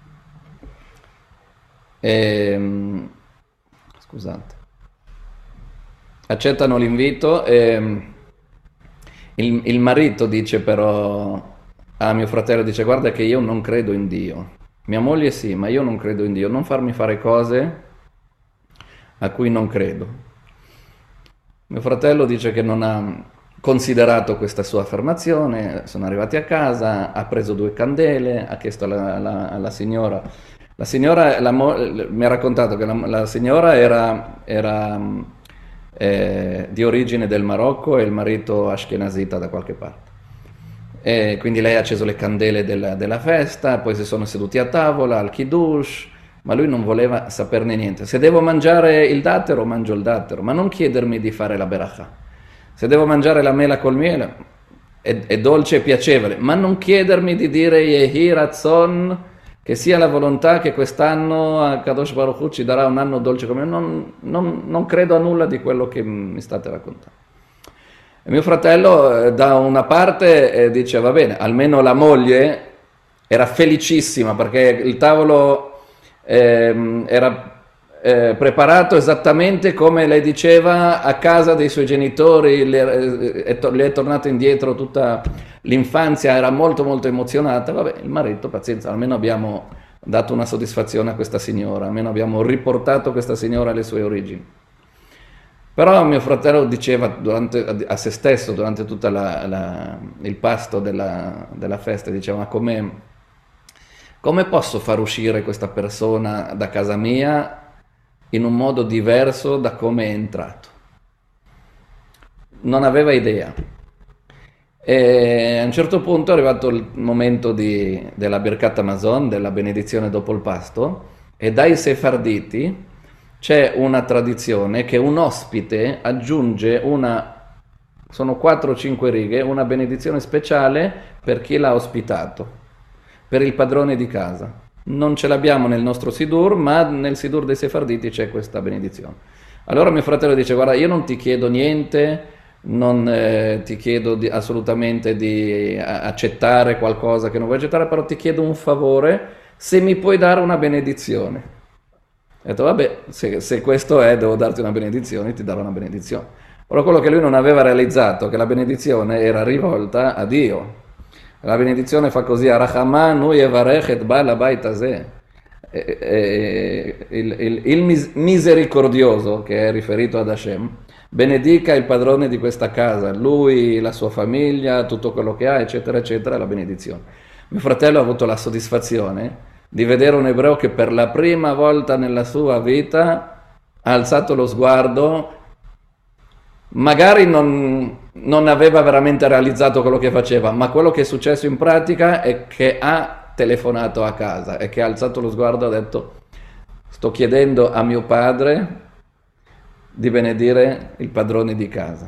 e, mh, scusate, accettano l'invito e mh, il, il marito dice però a mio fratello, dice guarda che io non credo in Dio. Mia moglie sì, ma io non credo in Dio, non farmi fare cose a cui non credo. Mio fratello dice che non ha considerato questa sua affermazione, sono arrivati a casa, ha preso due candele, ha chiesto alla, alla- alla signora. La signora la mo- mi ha raccontato che la, la signora era, era, mh, eh, di origine del Marocco e il marito ashkenazita da qualche parte. E quindi lei ha acceso le candele della, della festa, poi si sono seduti a tavola, al kiddush, ma lui non voleva saperne niente. Se devo mangiare il dattero, mangio il dattero, ma non chiedermi di fare la beracha. Se devo mangiare la mela col miele, è, è dolce e piacevole, ma non chiedermi di dire Yehi Ratzon, che sia la volontà che quest'anno a Kadosh Baruch Hu ci darà un anno dolce come non, non, non credo a nulla di quello che mi state raccontando. E mio fratello eh, da una parte eh, dice va bene, almeno la moglie era felicissima perché il tavolo eh, era eh, preparato esattamente come lei diceva a casa dei suoi genitori, le, è, le è tornato indietro tutta l'infanzia, era molto molto emozionata. Vabbè, il marito, pazienza, almeno abbiamo dato una soddisfazione a questa signora, almeno abbiamo riportato questa signora alle sue origini. Però mio fratello diceva durante, a se stesso durante tutto il pasto della, della festa, diceva ma come, come posso far uscire questa persona da casa mia in un modo diverso da come è entrato? Non aveva idea. E a un certo punto è arrivato il momento di, della Birkat Hamazon, della benedizione dopo il pasto, e dai Sefarditi c'è una tradizione che un ospite aggiunge una, sono quattro o cinque righe, una benedizione speciale per chi l'ha ospitato, per il padrone di casa. Non ce l'abbiamo nel nostro Sidur, ma nel Sidur dei Sefarditi c'è questa benedizione. Allora mio fratello dice, guarda, io non ti chiedo niente, non eh, ti chiedo di, assolutamente di accettare qualcosa che non vuoi accettare, però ti chiedo un favore, se mi puoi dare una benedizione. Ho detto, vabbè, se, se questo è, devo darti una benedizione, ti darò una benedizione. Però quello che lui non aveva realizzato, che la benedizione era rivolta a Dio. La benedizione fa così, Arachamanu yevarech et baal habait hazeh. Il, il, il mis- misericordioso, che è riferito ad Hashem, benedica il padrone di questa casa, lui, la sua famiglia, tutto quello che ha, eccetera, eccetera, la benedizione. Mio fratello ha avuto la soddisfazione di vedere un ebreo che per la prima volta nella sua vita ha alzato lo sguardo, magari non, non aveva veramente realizzato quello che faceva, ma quello che è successo in pratica è che ha telefonato a casa e che ha alzato lo sguardo e ha detto sto chiedendo a mio padre di benedire il padrone di casa.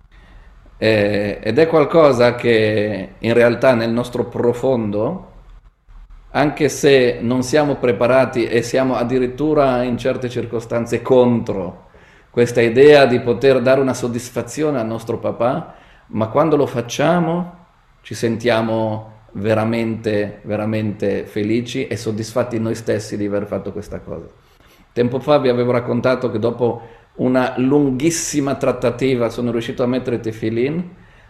E, ed è qualcosa che in realtà nel nostro profondo, anche se non siamo preparati e siamo addirittura in certe circostanze contro questa idea di poter dare una soddisfazione al nostro papà, ma quando lo facciamo ci sentiamo veramente, veramente felici e soddisfatti noi stessi di aver fatto questa cosa. Tempo fa vi avevo raccontato che dopo una lunghissima trattativa sono riuscito a mettere tefillin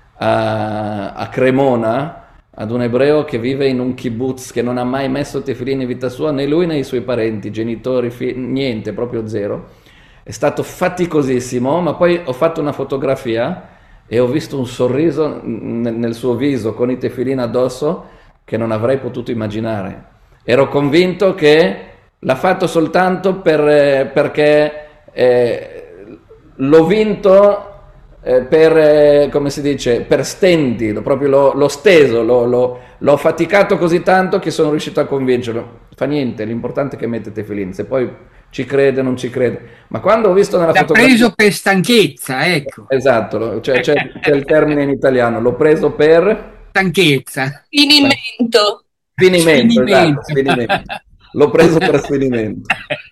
a, a Cremona, ad un ebreo che vive in un kibbutz, che non ha mai messo tefillin in vita sua, né lui né i suoi parenti, genitori, figli, niente, proprio zero. È stato faticosissimo, ma poi ho fatto una fotografia e ho visto un sorriso nel, nel suo viso con i tefillin addosso che non avrei potuto immaginare. Ero convinto che l'ha fatto soltanto per, perché eh, l'ho vinto Eh, per, eh, come si dice, per stenti, proprio l'ho, l'ho steso, l'ho, l'ho, l'ho faticato così tanto che sono riuscito a convincerlo. Fa niente, l'importante è che mette tefillin, se poi ci crede o non ci crede. Ma quando ho visto nella L'ha fotografia... preso per stanchezza, ecco. Esatto, cioè, c'è, c'è il termine in italiano, l'ho preso per... Stanchezza. Finimento. Sfinimento, Sfinimento. esatto, sfinimento. L'ho preso per sfinimento.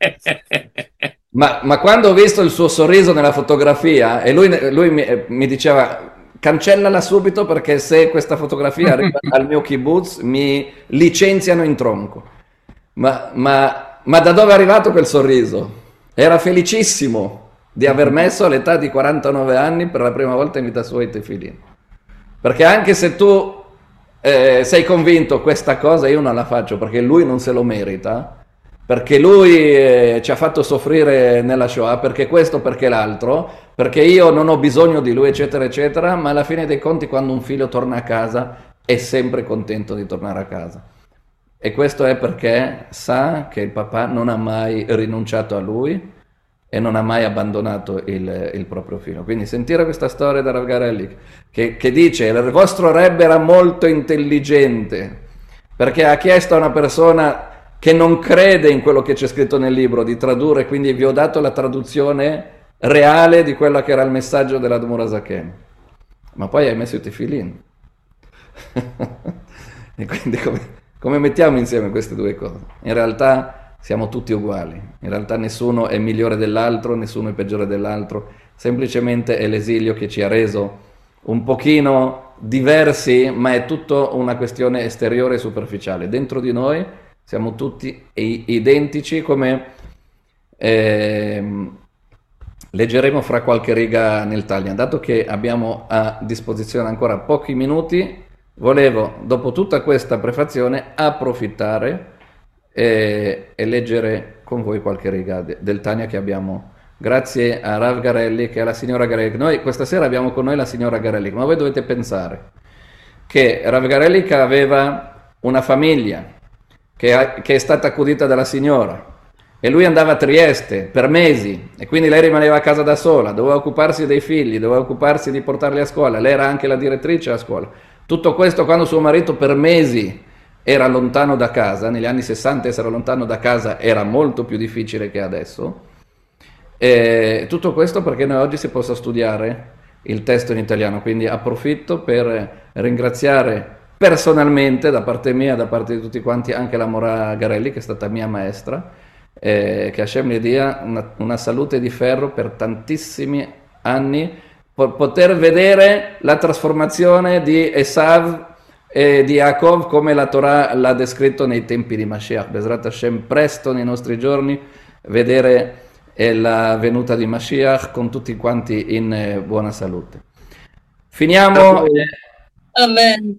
Ma, ma quando ho visto il suo sorriso nella fotografia e lui, lui mi, mi diceva cancellala subito perché se questa fotografia arriva al mio kibbutz mi licenziano in tronco. Ma, ma, ma da dove è arrivato quel sorriso? Era felicissimo di aver messo all'età di quarantanove anni per la prima volta in vita sua i tefillin. Perché anche se tu eh, sei convinto questa cosa io non la faccio perché lui non se lo merita, perché lui eh, ci ha fatto soffrire nella Shoah, perché questo, perché l'altro, perché io non ho bisogno di lui, eccetera, eccetera, ma alla fine dei conti quando un figlio torna a casa è sempre contento di tornare a casa. E questo è perché sa che il papà non ha mai rinunciato a lui e non ha mai abbandonato il, il proprio filo. Quindi sentire questa storia da Rav Garelli che, che dice: il vostro Rebbe era molto intelligente perché ha chiesto a una persona che non crede in quello che c'è scritto nel libro di tradurre, quindi vi ho dato la traduzione reale di quello che era il messaggio della Admor Hazaken, ma poi hai messo i tefillin. E quindi come, come mettiamo insieme queste due cose? In realtà siamo tutti uguali, in realtà nessuno è migliore dell'altro, nessuno è peggiore dell'altro, semplicemente è l'esilio che ci ha reso un pochino diversi, ma è tutto una questione esteriore e superficiale. Dentro di noi siamo tutti identici, come eh, leggeremo fra qualche riga nel Tanya. Dato che abbiamo a disposizione ancora pochi minuti, volevo, dopo tutta questa prefazione, approfittare e, e leggere con voi qualche riga de, del Tanya che abbiamo, grazie a Rav Garelli e alla signora Garelli. Noi questa sera abbiamo con noi la signora Garelli, ma voi dovete pensare che Rav Garelli aveva una famiglia che, ha, che è stata accudita dalla signora, e lui andava a Trieste per mesi e quindi lei rimaneva a casa da sola, doveva occuparsi dei figli, doveva occuparsi di portarli a scuola, lei era anche la direttrice a scuola. Tutto questo quando suo marito per mesi era lontano da casa. Negli anni sessanta essere lontano da casa era molto più difficile che adesso. E tutto questo perché noi oggi si possa studiare il testo in italiano, quindi approfitto per ringraziare personalmente, da parte mia, da parte di tutti quanti, anche la Mora Garelli, che è stata mia maestra, eh, che Hashem le dia una, una salute di ferro per tantissimi anni, per poter vedere la trasformazione di Esav e di Yaakov come la Torah l'ha descritto nei tempi di Mashiach. Bezrat Hashem, presto nei nostri giorni vedere eh, la venuta di Mashiach con tutti quanti in eh, buona salute. Finiamo... Eh, Amen.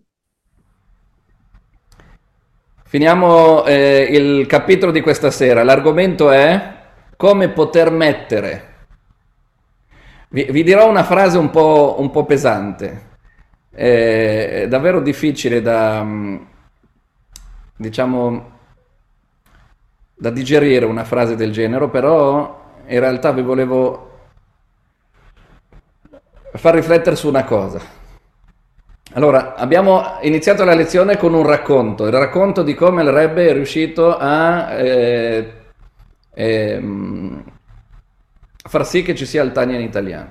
Finiamo eh, il capitolo di questa sera. L'argomento è come poter mettere. Vi, vi dirò una frase un po', un po' pesante. È davvero difficile da, diciamo, da digerire una frase del genere, però in realtà vi volevo far riflettere su una cosa. Allora, abbiamo iniziato la lezione con un racconto, il racconto di come il Rebbe è riuscito a eh, eh, far sì che ci sia il Tanya in italiano.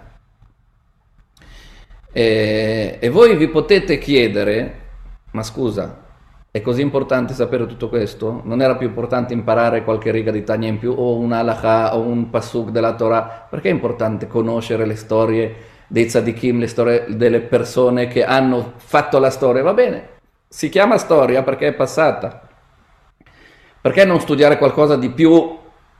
E, e voi vi potete chiedere, ma scusa, è così importante sapere tutto questo? Non era più importante imparare qualche riga di Tanya in più, o un halakha, o un pasuk della Torah? Perché è importante conoscere le storie dei tzadikim, le storie delle persone che hanno fatto la storia? Va bene, si chiama storia perché è passata. Perché non studiare qualcosa di più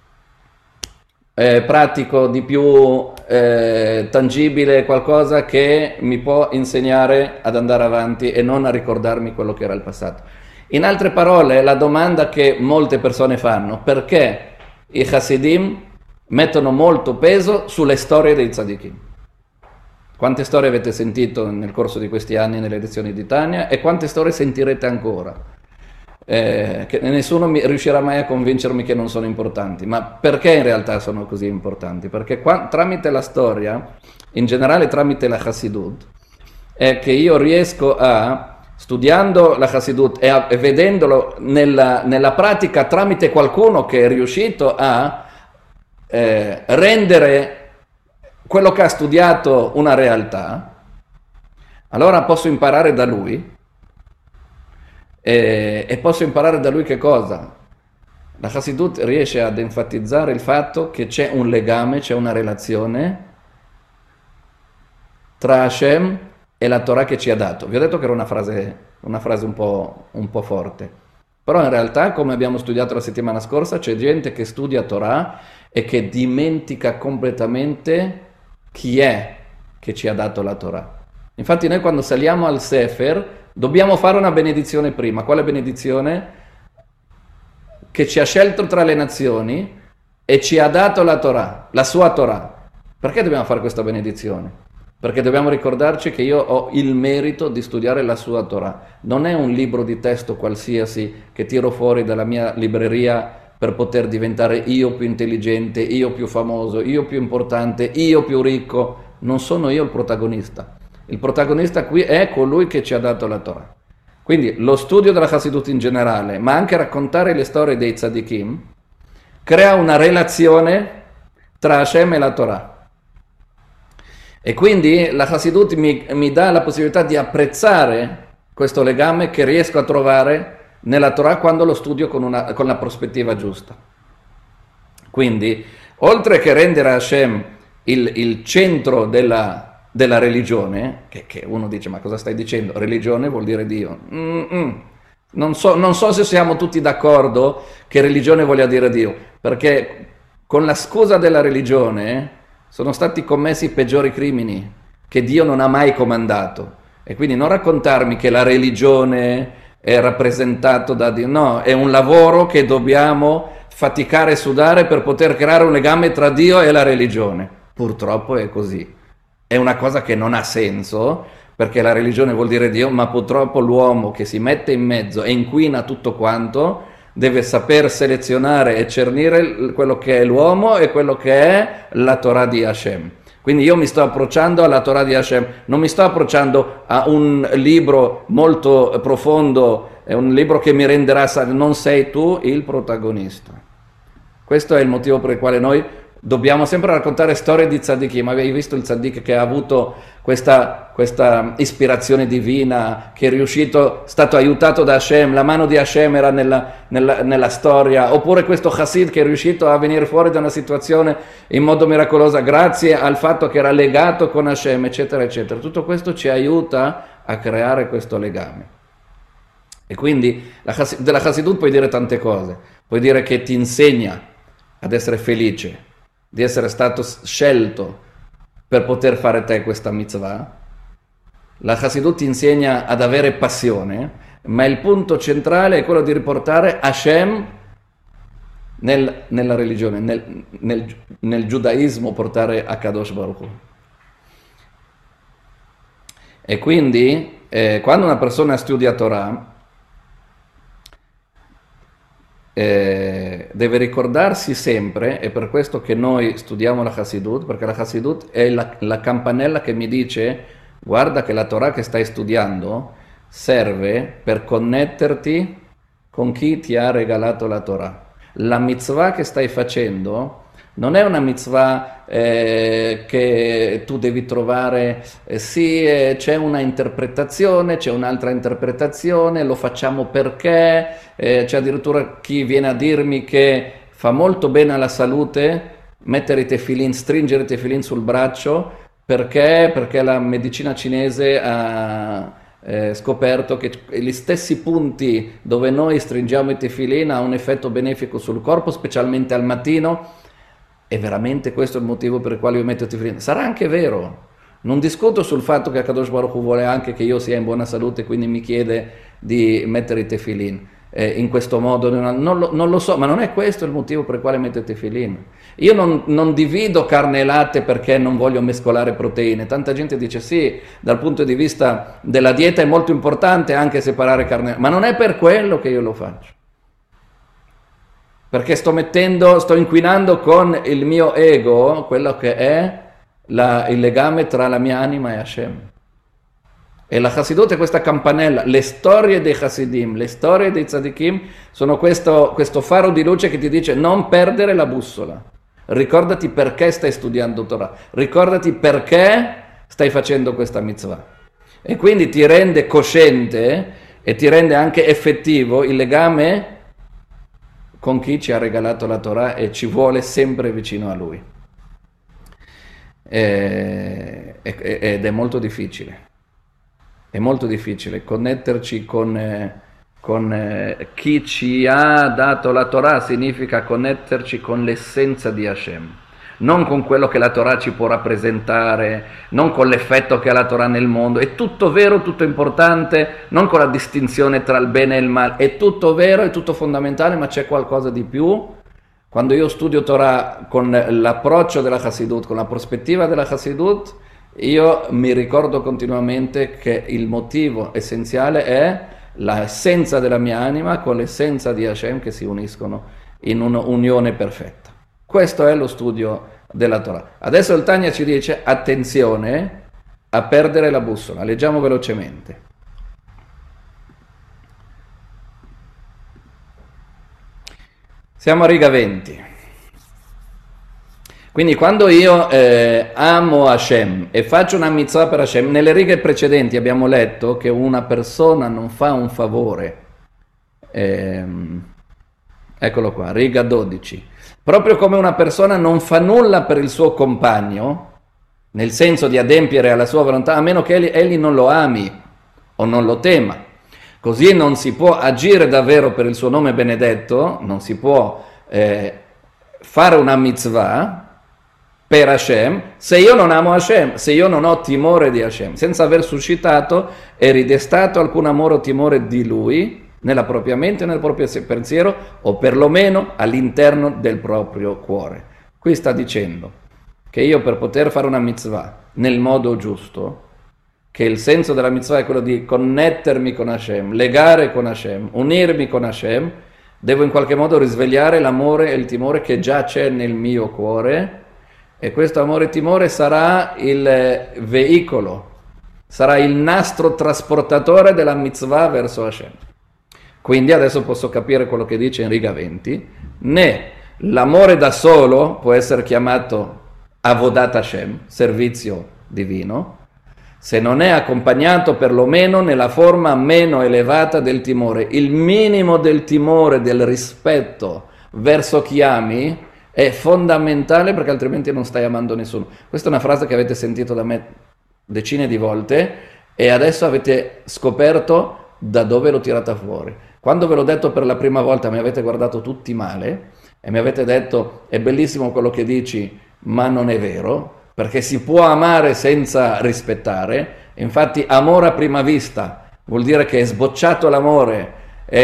eh, pratico, di più eh, tangibile, qualcosa che mi può insegnare ad andare avanti e non a ricordarmi quello che era il passato? In altre parole, la domanda che molte persone fanno: perché i Hasidim mettono molto peso sulle storie dei tzadikim? Quante storie avete sentito nel corso di questi anni nelle lezioni di Tanya e quante storie sentirete ancora? Eh, che nessuno mi riuscirà mai a convincermi che non sono importanti. Ma perché in realtà sono così importanti? Perché qua, tramite la storia, in generale tramite la Hasidut, è che io riesco a, studiando la Hasidut e, a, e vedendolo nella, nella pratica tramite qualcuno che è riuscito a eh, rendere quello che ha studiato una realtà, allora posso imparare da lui. E, e posso imparare da lui che cosa? La Hasidut riesce ad enfatizzare il fatto che c'è un legame, c'è una relazione tra Hashem e la Torah che ci ha dato. Vi ho detto che era una frase, una frase un po', un po' forte, però in realtà, come abbiamo studiato la settimana scorsa, c'è gente che studia Torah e che dimentica completamente chi è che ci ha dato la Torah. Infatti noi quando saliamo al Sefer dobbiamo fare una benedizione prima. Quale benedizione? Che ci ha scelto tra le nazioni e ci ha dato la Torah, la sua Torah. Perché dobbiamo fare questa benedizione? Perché dobbiamo ricordarci che io ho il merito di studiare la sua Torah. Non è un libro di testo qualsiasi che tiro fuori dalla mia libreria per poter diventare io più intelligente, io più famoso, io più importante, io più ricco. Non sono io il protagonista. Il protagonista qui è colui che ci ha dato la Torah. Quindi lo studio della Hasidut in generale, ma anche raccontare le storie dei tzadikim, crea una relazione tra Hashem e la Torah. E quindi la Hasidut mi, mi dà la possibilità di apprezzare questo legame che riesco a trovare nella Torah quando lo studio con, una, con la prospettiva giusta. Quindi, oltre che rendere Hashem il, il centro della, della religione, che, che uno dice, ma cosa stai dicendo? Religione vuol dire Dio. Mm-mm. Non so, non so se siamo tutti d'accordo che religione voglia dire Dio, perché con la scusa della religione sono stati commessi i peggiori crimini che Dio non ha mai comandato. E quindi non raccontarmi che la religione è rappresentato da Dio, no, è un lavoro che dobbiamo faticare e sudare per poter creare un legame tra Dio e la religione. Purtroppo è così. È una cosa che non ha senso, perché la religione vuol dire Dio, ma purtroppo l'uomo che si mette in mezzo e inquina tutto quanto deve saper selezionare e cernire quello che è l'uomo e quello che è la Torah di Hashem. Quindi io mi sto approcciando alla Torah di Hashem, non mi sto approcciando a un libro molto profondo, è un libro che mi renderà salvo. Non sei tu il protagonista. Questo è il motivo per il quale noi dobbiamo sempre raccontare storie di tzaddikim. Avevi visto il tzaddik che ha avuto questa, questa ispirazione divina, che è riuscito, stato aiutato da Hashem, la mano di Hashem era nella, nella, nella storia, oppure questo Hasid che è riuscito a venire fuori da una situazione in modo miracoloso grazie al fatto che era legato con Hashem, eccetera, eccetera. Tutto questo ci aiuta a creare questo legame. E quindi la, della Hasidut puoi dire tante cose, puoi dire che ti insegna ad essere felice, di essere stato scelto per poter fare te questa mitzvah. La Hasidut ti insegna ad avere passione, ma il punto centrale è quello di riportare Hashem nel, nella religione, nel, nel, nel giudaismo, portare a Kadosh Baruch Hu. E quindi eh, quando una persona studia Torah Eh, deve ricordarsi sempre, è per questo che noi studiamo la Hasidut, perché la Hasidut è la, la campanella che mi dice: guarda che la Torah che stai studiando serve per connetterti con chi ti ha regalato la Torah. La mitzvah che stai facendo non è una mitzvah eh, che tu devi trovare, eh, sì, eh, c'è una interpretazione, c'è un'altra interpretazione, lo facciamo perché, eh, c'è addirittura chi viene a dirmi che fa molto bene alla salute mettere i tefilin, stringere i tefilin sul braccio, perché? Perché la medicina cinese ha eh, scoperto che gli stessi punti dove noi stringiamo i tefilin ha un effetto benefico sul corpo, specialmente al mattino. E veramente questo è il motivo per il quale io metto tefilin. Sarà anche vero, non discuto sul fatto che Akadosh Baruch Hu vuole anche che io sia in buona salute, quindi mi chiede di mettere i tefilin eh, in questo modo, non lo, non lo so, ma non è questo il motivo per il quale metto i tefilin. Io non, non divido carne e latte perché non voglio mescolare proteine. Tanta gente dice sì, dal punto di vista della dieta è molto importante anche separare carne e latte, ma non è per quello che io lo faccio. Perché sto mettendo, sto inquinando con il mio ego quello che è la, il legame tra la mia anima e Hashem. E la Hasidut è questa campanella. Le storie dei Hasidim, le storie dei Tzadikim sono questo, questo faro di luce che ti dice: non perdere la bussola. Ricordati perché stai studiando Torah. Ricordati perché stai facendo questa mitzvah. E quindi ti rende cosciente e ti rende anche effettivo il legame con chi ci ha regalato la Torah e ci vuole sempre vicino a Lui. E, ed è molto difficile. È molto difficile connetterci con, eh, con eh, chi ci ha dato la Torah, significa connetterci con l'essenza di Hashem. Non con quello che la Torah ci può rappresentare, non con l'effetto che ha la Torah nel mondo. È tutto vero, tutto importante, non con la distinzione tra il bene e il male. È tutto vero, è tutto fondamentale, ma c'è qualcosa di più. Quando io studio Torah con l'approccio della Hasidut, con la prospettiva della Hasidut, io mi ricordo continuamente che il motivo essenziale è l'essenza della mia anima con l'essenza di Hashem che si uniscono in un'unione perfetta. Questo è lo studio della Torah. Adesso il Tanya ci dice attenzione a perdere la bussola. Leggiamo velocemente. Siamo a riga venti. Quindi quando io eh, amo Hashem e faccio una mitzvah per Hashem, nelle righe precedenti abbiamo letto che una persona non fa un favore. Ehm, eccolo qua, riga dodici. Proprio come una persona non fa nulla per il suo compagno, nel senso di adempiere alla sua volontà, a meno che egli, egli non lo ami o non lo tema. Così non si può agire davvero per il suo nome benedetto, non si può eh, fare una mitzvah per Hashem, se io non amo Hashem, se io non ho timore di Hashem, senza aver suscitato e ridestato alcun amore o timore di Lui, nella propria mente, nel proprio pensiero, o perlomeno all'interno del proprio cuore. Qui sta dicendo che io per poter fare una mitzvah nel modo giusto, che il senso della mitzvah è quello di connettermi con Hashem, legare con Hashem, unirmi con Hashem, devo in qualche modo risvegliare l'amore e il timore che già c'è nel mio cuore, e questo amore e timore sarà il veicolo, sarà il nastro trasportatore della mitzvah verso Hashem. Quindi adesso posso capire quello che dice in riga venti, né l'amore da solo può essere chiamato avodat Hashem, servizio divino, se non è accompagnato perlomeno nella forma meno elevata del timore. Il minimo del timore, del rispetto verso chi ami, è fondamentale, perché altrimenti non stai amando nessuno. Questa è una frase che avete sentito da me decine di volte e adesso avete scoperto da dove l'ho tirata fuori. Quando ve l'ho detto per la prima volta mi avete guardato tutti male e mi avete detto è bellissimo quello che dici, ma non è vero, perché si può amare senza rispettare. Infatti amore a prima vista vuol dire che è sbocciato l'amore,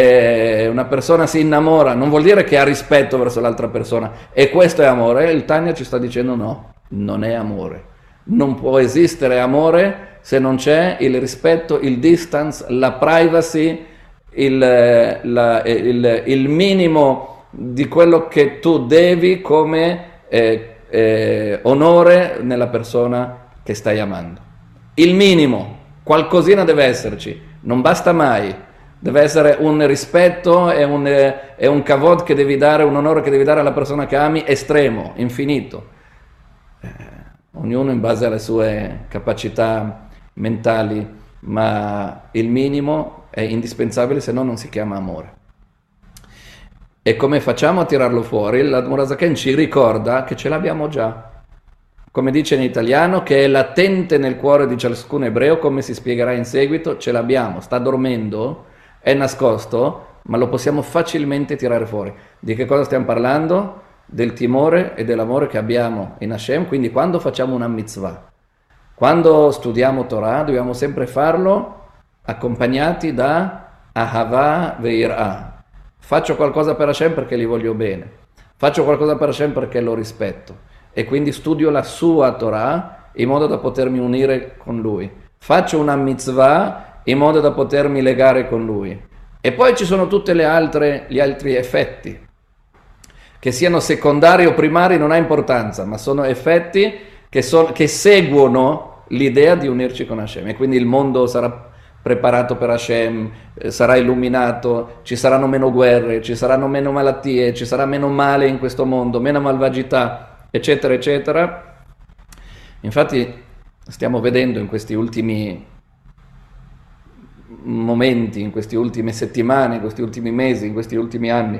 e una persona si innamora, non vuol dire che ha rispetto verso l'altra persona, e questo è amore. Il Tanya ci sta dicendo no, non è amore, non può esistere amore se non c'è il rispetto, il distance, la privacy, il, la, il, il minimo di quello che tu devi come eh, eh, onore nella persona che stai amando. Il minimo, qualcosina deve esserci, non basta mai. Deve essere un rispetto e un, e un kavod che devi dare, un onore che devi dare alla persona che ami, estremo, infinito. Eh, ognuno in base alle sue capacità mentali, ma il minimo è indispensabile, se no non si chiama amore. E come facciamo a tirarlo fuori? L'Admor HaZaken ci ricorda che ce l'abbiamo già. Come dice in italiano, che è latente nel cuore di ciascun ebreo, come si spiegherà in seguito, ce l'abbiamo, sta dormendo, è nascosto, ma lo possiamo facilmente tirare fuori. Di che cosa stiamo parlando? Del timore e dell'amore che abbiamo in Hashem. Quindi quando facciamo una mitzvah, quando studiamo Torah, dobbiamo sempre farlo accompagnati da Ahava ve'irah. Faccio qualcosa per Hashem perché gli voglio bene, faccio qualcosa per Hashem perché lo rispetto, e quindi studio la sua Torah in modo da potermi unire con Lui. Faccio una mitzvah in modo da potermi legare con Lui. E poi ci sono tutte le altre, gli altri effetti, che siano secondari o primari non ha importanza, ma sono effetti che, son, che seguono l'idea di unirci con Hashem. E quindi il mondo sarà preparato per Hashem, eh, sarà illuminato, ci saranno meno guerre, ci saranno meno malattie, ci sarà meno male in questo mondo, meno malvagità, eccetera, eccetera. Infatti stiamo vedendo in questi ultimi momenti, in queste ultime settimane, in questi ultimi mesi, in questi ultimi anni,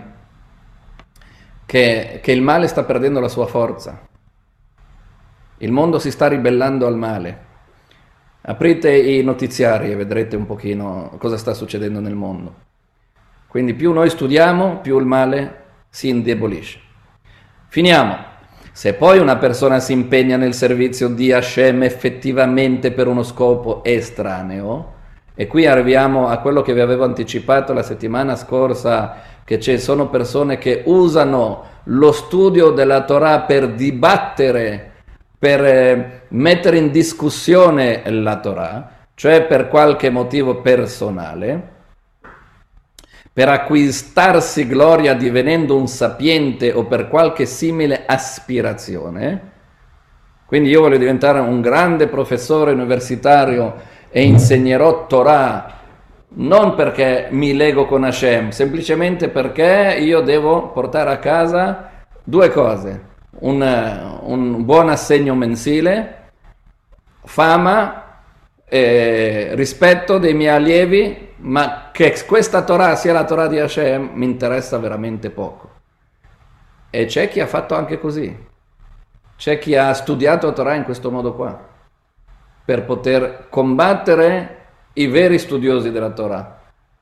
che, che il male sta perdendo la sua forza. Il mondo si sta ribellando al male. Aprite i notiziari e vedrete un pochino cosa sta succedendo nel mondo. Quindi più noi studiamo, più il male si indebolisce. Finiamo. Se poi una persona si impegna nel servizio di Hashem effettivamente per uno scopo estraneo, e qui arriviamo a quello che vi avevo anticipato la settimana scorsa, che ci sono persone che usano lo studio della Torah per dibattere, per eh, mettere in discussione la Torah, cioè per qualche motivo personale, per acquistarsi gloria divenendo un sapiente o per qualche simile aspirazione. Quindi io voglio diventare un grande professore universitario e insegnerò Torah non perché mi lego con Hashem, semplicemente perché io devo portare a casa due cose: un, un buon assegno mensile, fama, eh, rispetto dei miei allievi, ma che questa Torah sia la Torah di Hashem mi interessa veramente poco. E c'è chi ha fatto anche così, c'è chi ha studiato Torah in questo modo qua, per poter combattere i veri studiosi della Torah.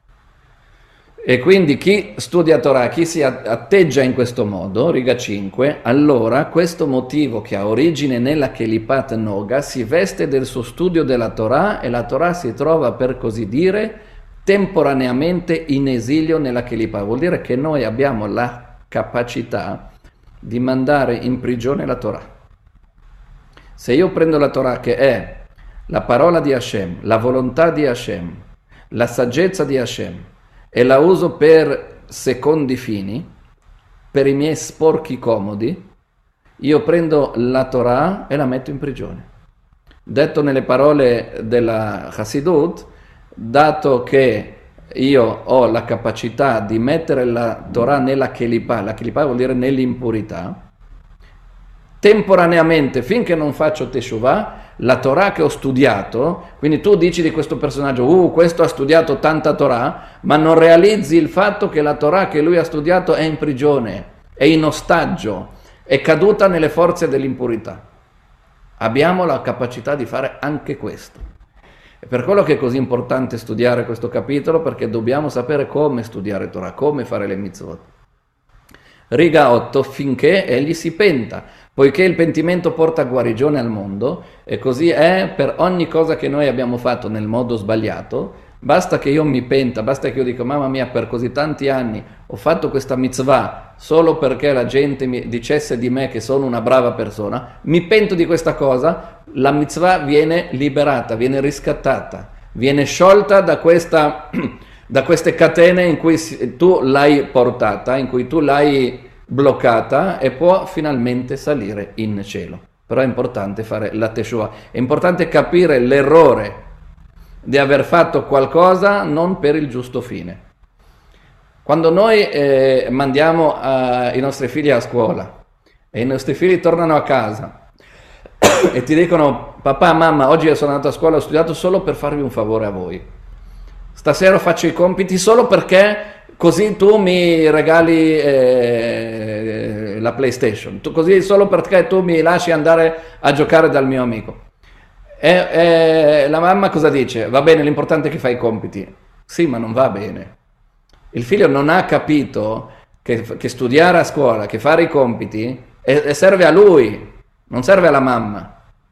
E quindi chi studia Torah, chi si atteggia in questo modo, riga cinque, allora questo motivo che ha origine nella Kelipat Noga si veste del suo studio della Torah e la Torah si trova, per così dire, temporaneamente in esilio nella Kelipa. Vuol dire che noi abbiamo la capacità di mandare in prigione la Torah. Se io prendo la Torah, che è la parola di Hashem, la volontà di Hashem, la saggezza di Hashem, e la uso per secondi fini, per i miei sporchi comodi, io prendo la Torah e la metto in prigione. Detto nelle parole della Hasidut, dato che io ho la capacità di mettere la Torah nella Kelipah, la Kelipah vuol dire nell'impurità, temporaneamente, finché non faccio Teshuvah, la Torah che ho studiato, quindi tu dici di questo personaggio, uh, questo ha studiato tanta Torah, ma non realizzi il fatto che la Torah che lui ha studiato è in prigione, è in ostaggio, è caduta nelle forze dell'impurità. Abbiamo la capacità di fare anche questo. E per quello che è così importante studiare questo capitolo, perché dobbiamo sapere come studiare Torah, come fare le mitzvot. Riga otto, finché egli si penta, poiché il pentimento porta guarigione al mondo, e così è per ogni cosa che noi abbiamo fatto nel modo sbagliato. Basta che io mi penta, basta che io dico, mamma mia, per così tanti anni ho fatto questa mitzvah solo perché la gente mi dicesse di me che sono una brava persona, mi pento di questa cosa, la mitzvah viene liberata, viene riscattata, viene sciolta da questa... da queste catene in cui tu l'hai portata, in cui tu l'hai bloccata, e può finalmente salire in cielo. Però è importante fare la Teshuvah, è importante capire l'errore di aver fatto qualcosa non per il giusto fine. Quando noi eh, mandiamo eh, i nostri figli a scuola e i nostri figli tornano a casa e ti dicono, papà, mamma, oggi sono andato a scuola, ho studiato solo per farvi un favore a voi. Stasera faccio i compiti solo perché così tu mi regali eh, la PlayStation, tu, così solo perché tu mi lasci andare a giocare dal mio amico. E, e la mamma cosa dice? Va bene, l'importante è che fai i compiti. Sì, ma non va bene. Il figlio non ha capito che, che studiare a scuola, che fare i compiti, e, e serve a lui, non serve alla mamma.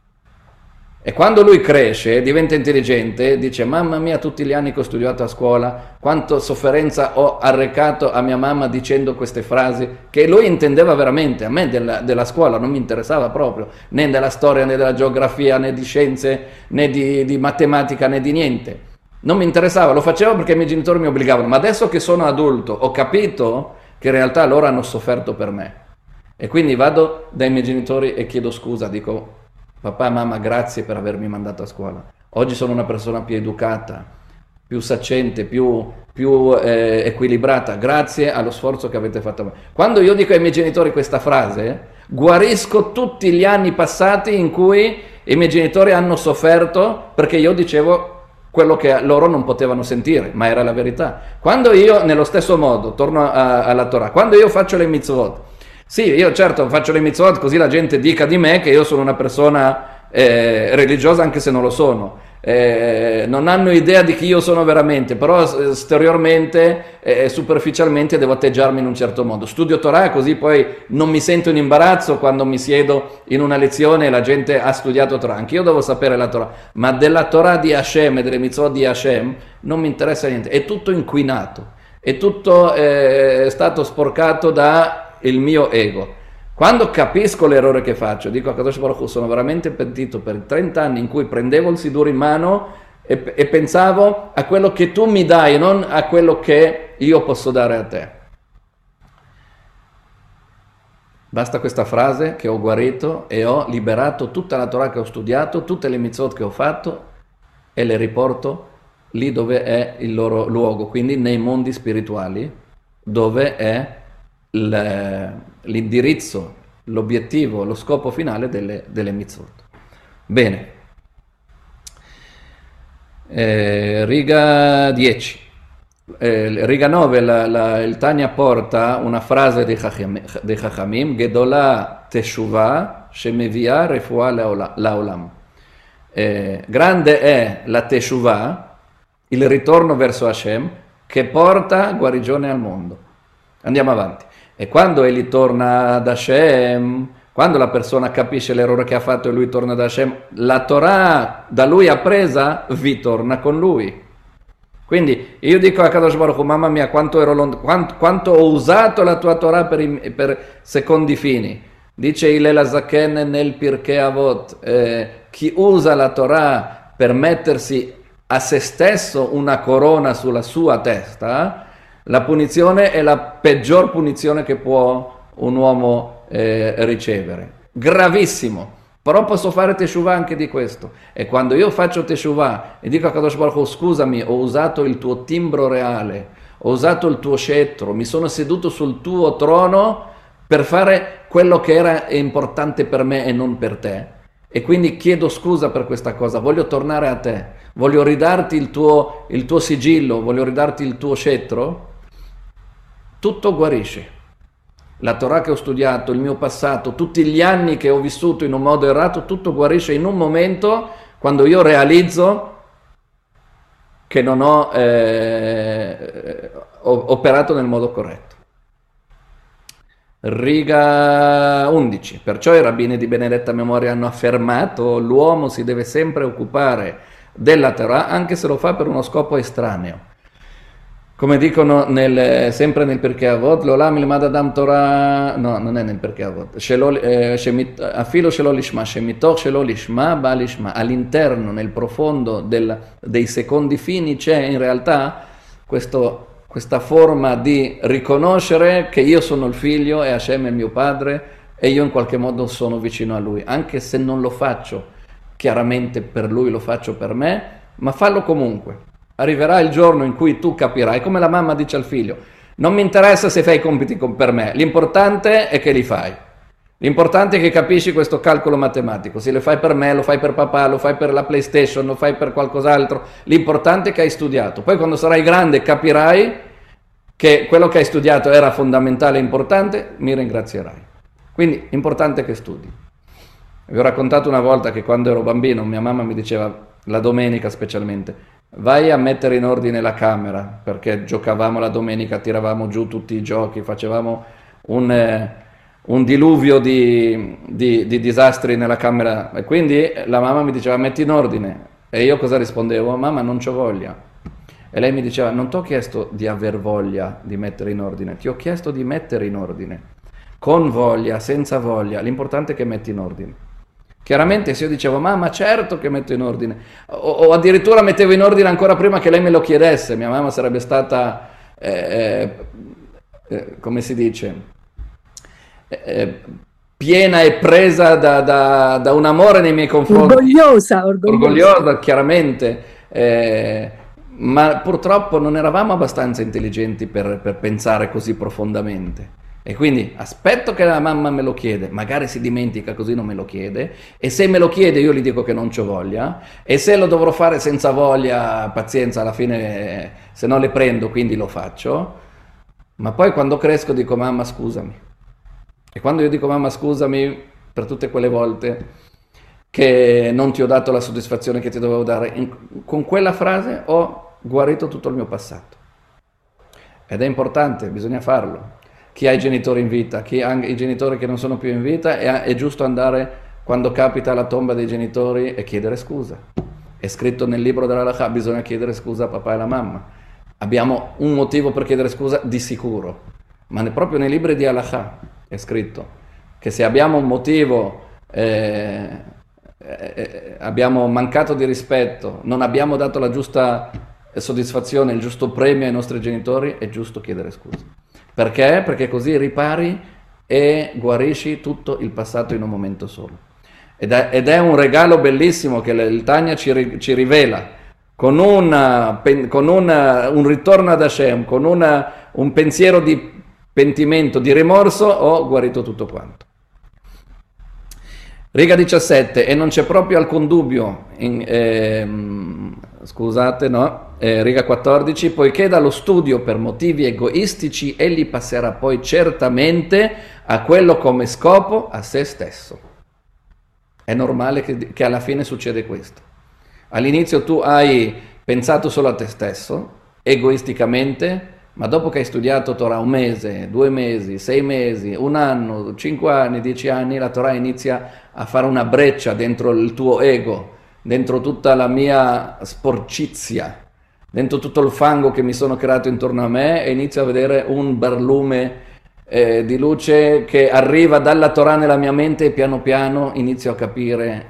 E quando lui cresce, diventa intelligente, dice, mamma mia, tutti gli anni che ho studiato a scuola, quanto sofferenza ho arrecato a mia mamma dicendo queste frasi, che lui intendeva veramente. A me della, della scuola non mi interessava proprio, né della storia, né della geografia, né di scienze, né di, di matematica, né di niente. Non mi interessava, lo facevo perché i miei genitori mi obbligavano, ma adesso che sono adulto ho capito che in realtà loro hanno sofferto per me. E quindi vado dai miei genitori e chiedo scusa, dico, papà, mamma, grazie per avermi mandato a scuola. Oggi sono una persona più educata, più saccente, più, più eh, equilibrata, grazie allo sforzo che avete fatto a me. Quando io dico ai miei genitori questa frase, guarisco tutti gli anni passati in cui i miei genitori hanno sofferto perché io dicevo quello che loro non potevano sentire, ma era la verità. Quando io, nello stesso modo, torno a, alla Torah, quando io faccio le mitzvot, sì, io certo faccio le mitzvot così la gente dica di me che io sono una persona eh, religiosa, anche se non lo sono. Eh, non hanno idea di chi io sono veramente, però esteriormente e eh, superficialmente devo atteggiarmi in un certo modo. Studio Torah così poi non mi sento in imbarazzo quando mi siedo in una lezione e la gente ha studiato Torah. Anche io devo sapere la Torah, ma della Torah di Hashem e delle mitzvot di Hashem non mi interessa niente. È tutto inquinato, è tutto eh, stato sporcato da il mio ego. Quando capisco l'errore che faccio, dico a Kadosh Baruch Hu, sono veramente pentito per trenta anni in cui prendevo il Sidur in mano e, e pensavo a quello che tu mi dai, non a quello che che io posso dare a te. Basta questa frase che ho guarito e ho liberato tutta la Torah che ho studiato, tutte le mitzvot che ho fatto e le riporto lì dove è il loro luogo, quindi nei mondi spirituali, dove è l'indirizzo, l'obiettivo, lo scopo finale delle, delle mitzvot. Bene. Eh, riga dieci. Eh, riga nove, la, la, il Tanya porta una frase dei Chachamim, Gedola Teshuvah Shemevia Refuah Laolam. Eh, grande è la Teshuvah, il ritorno verso Hashem, che porta guarigione al mondo. Andiamo avanti. E quando egli torna ad Hashem, quando la persona capisce l'errore che ha fatto e lui torna ad Hashem, la Torah da lui appresa vi torna con lui. Quindi io dico a Kadosh Baruch Hu, mamma mia, quanto, ero lont- quanto, quanto ho usato la tua Torah per, i- per secondi fini. Dice Hillel Zaken nel Pirkei Avot, eh, chi usa la Torah per mettersi a se stesso una corona sulla sua testa, la punizione è la peggior punizione che può un uomo eh, ricevere. Gravissimo. Però posso fare teshuvah anche di questo. E quando io faccio teshuvah e dico a Kadosh Baruch Hu, scusami, ho usato il tuo timbro reale, ho usato il tuo scettro, mi sono seduto sul tuo trono per fare quello che era importante per me e non per te. E quindi chiedo scusa per questa cosa, voglio tornare a te, voglio ridarti il tuo, il tuo sigillo, voglio ridarti il tuo scettro. Tutto guarisce. La Torah che ho studiato, il mio passato, tutti gli anni che ho vissuto in un modo errato, tutto guarisce in un momento quando io realizzo che non ho eh, operato nel modo corretto. Riga undici. Perciò i rabbini di benedetta memoria hanno affermato che l'uomo si deve sempre occupare della Torah anche se lo fa per uno scopo estraneo. Come dicono nel, sempre nel Pirkei Avot, l'olam ilmad adam Torah, no, non è nel Pirkei Avot, afilo shelo lishma, shemitoch shelo lishma, ba lishma, all'interno, nel profondo del, dei secondi fini c'è in realtà questo, questa forma di riconoscere che io sono il figlio e Hashem è mio padre e io in qualche modo sono vicino a lui, anche se non lo faccio chiaramente per lui, lo faccio per me, ma fallo comunque. Arriverà il giorno in cui tu capirai, come la mamma dice al figlio, non mi interessa se fai i compiti per me, l'importante è che li fai. L'importante è che capisci questo calcolo matematico, se lo fai per me, lo fai per papà, lo fai per la PlayStation, lo fai per qualcos'altro, l'importante è che hai studiato. Poi quando sarai grande capirai che quello che hai studiato era fondamentale e importante, mi ringrazierai. Quindi l'importante è che studi. Vi ho raccontato una volta che quando ero bambino mia mamma mi diceva, la domenica specialmente, vai a mettere in ordine la camera, perché giocavamo la domenica, tiravamo giù tutti i giochi, facevamo un, eh, un diluvio di, di, di disastri nella camera, e quindi la mamma mi diceva metti in ordine, e io cosa rispondevo? Mamma, non c'ho voglia. E lei mi diceva, non ti ho chiesto di aver voglia di mettere in ordine, ti ho chiesto di mettere in ordine, con voglia, senza voglia, l'importante è che metti in ordine. Chiaramente se io dicevo, mamma certo che metto in ordine, o, o addirittura mettevo in ordine ancora prima che lei me lo chiedesse, mia mamma sarebbe stata, eh, eh, come si dice, eh, piena e presa da, da, da un amore nei miei confronti. Orgogliosa, orgogliosa. Orgogliosa, chiaramente, eh, ma purtroppo non eravamo abbastanza intelligenti per, per pensare così profondamente. E quindi aspetto che la mamma me lo chiede, magari si dimentica così non me lo chiede, e se me lo chiede io gli dico che non c'ho voglia, e se lo dovrò fare senza voglia, pazienza, alla fine se no le prendo, quindi lo faccio, ma poi quando cresco dico mamma scusami. E quando io dico mamma scusami per tutte quelle volte che non ti ho dato la soddisfazione che ti dovevo dare, in, con quella frase ho guarito tutto il mio passato. Ed è importante, bisogna farlo. Chi ha i genitori in vita, chi ha i genitori che non sono più in vita, è, è giusto andare quando capita alla tomba dei genitori e chiedere scusa. È scritto nel libro dell'Halakha, bisogna chiedere scusa a papà e alla mamma. Abbiamo un motivo per chiedere scusa di sicuro, ma proprio nei libri di Halakha è scritto che se abbiamo un motivo, eh, eh, abbiamo mancato di rispetto, non abbiamo dato la giusta soddisfazione, il giusto premio ai nostri genitori, è giusto chiedere scusa. Perché? Perché così ripari e guarisci tutto il passato in un momento solo. Ed è, ed è un regalo bellissimo che il Tanya ci, ri, ci rivela, con, una, con una, un ritorno ad Hashem, con una, un pensiero di pentimento, di rimorso, ho guarito tutto quanto. Riga diciassette, e non c'è proprio alcun dubbio, in, ehm, scusate, no? Eh, riga quattordici, poiché dallo studio per motivi egoistici egli passerà poi certamente a quello come scopo a se stesso. È normale che, che alla fine succede questo. All'inizio tu hai pensato solo a te stesso, egoisticamente, ma dopo che hai studiato Torah un mese, due mesi, sei mesi, un anno, cinque anni, dieci anni, la Torah inizia a fare una breccia dentro il tuo ego, dentro tutta la mia sporcizia, dentro tutto il fango che mi sono creato intorno a me, e inizio a vedere un barlume eh, di luce che arriva dalla Torah nella mia mente, e piano piano inizio a capire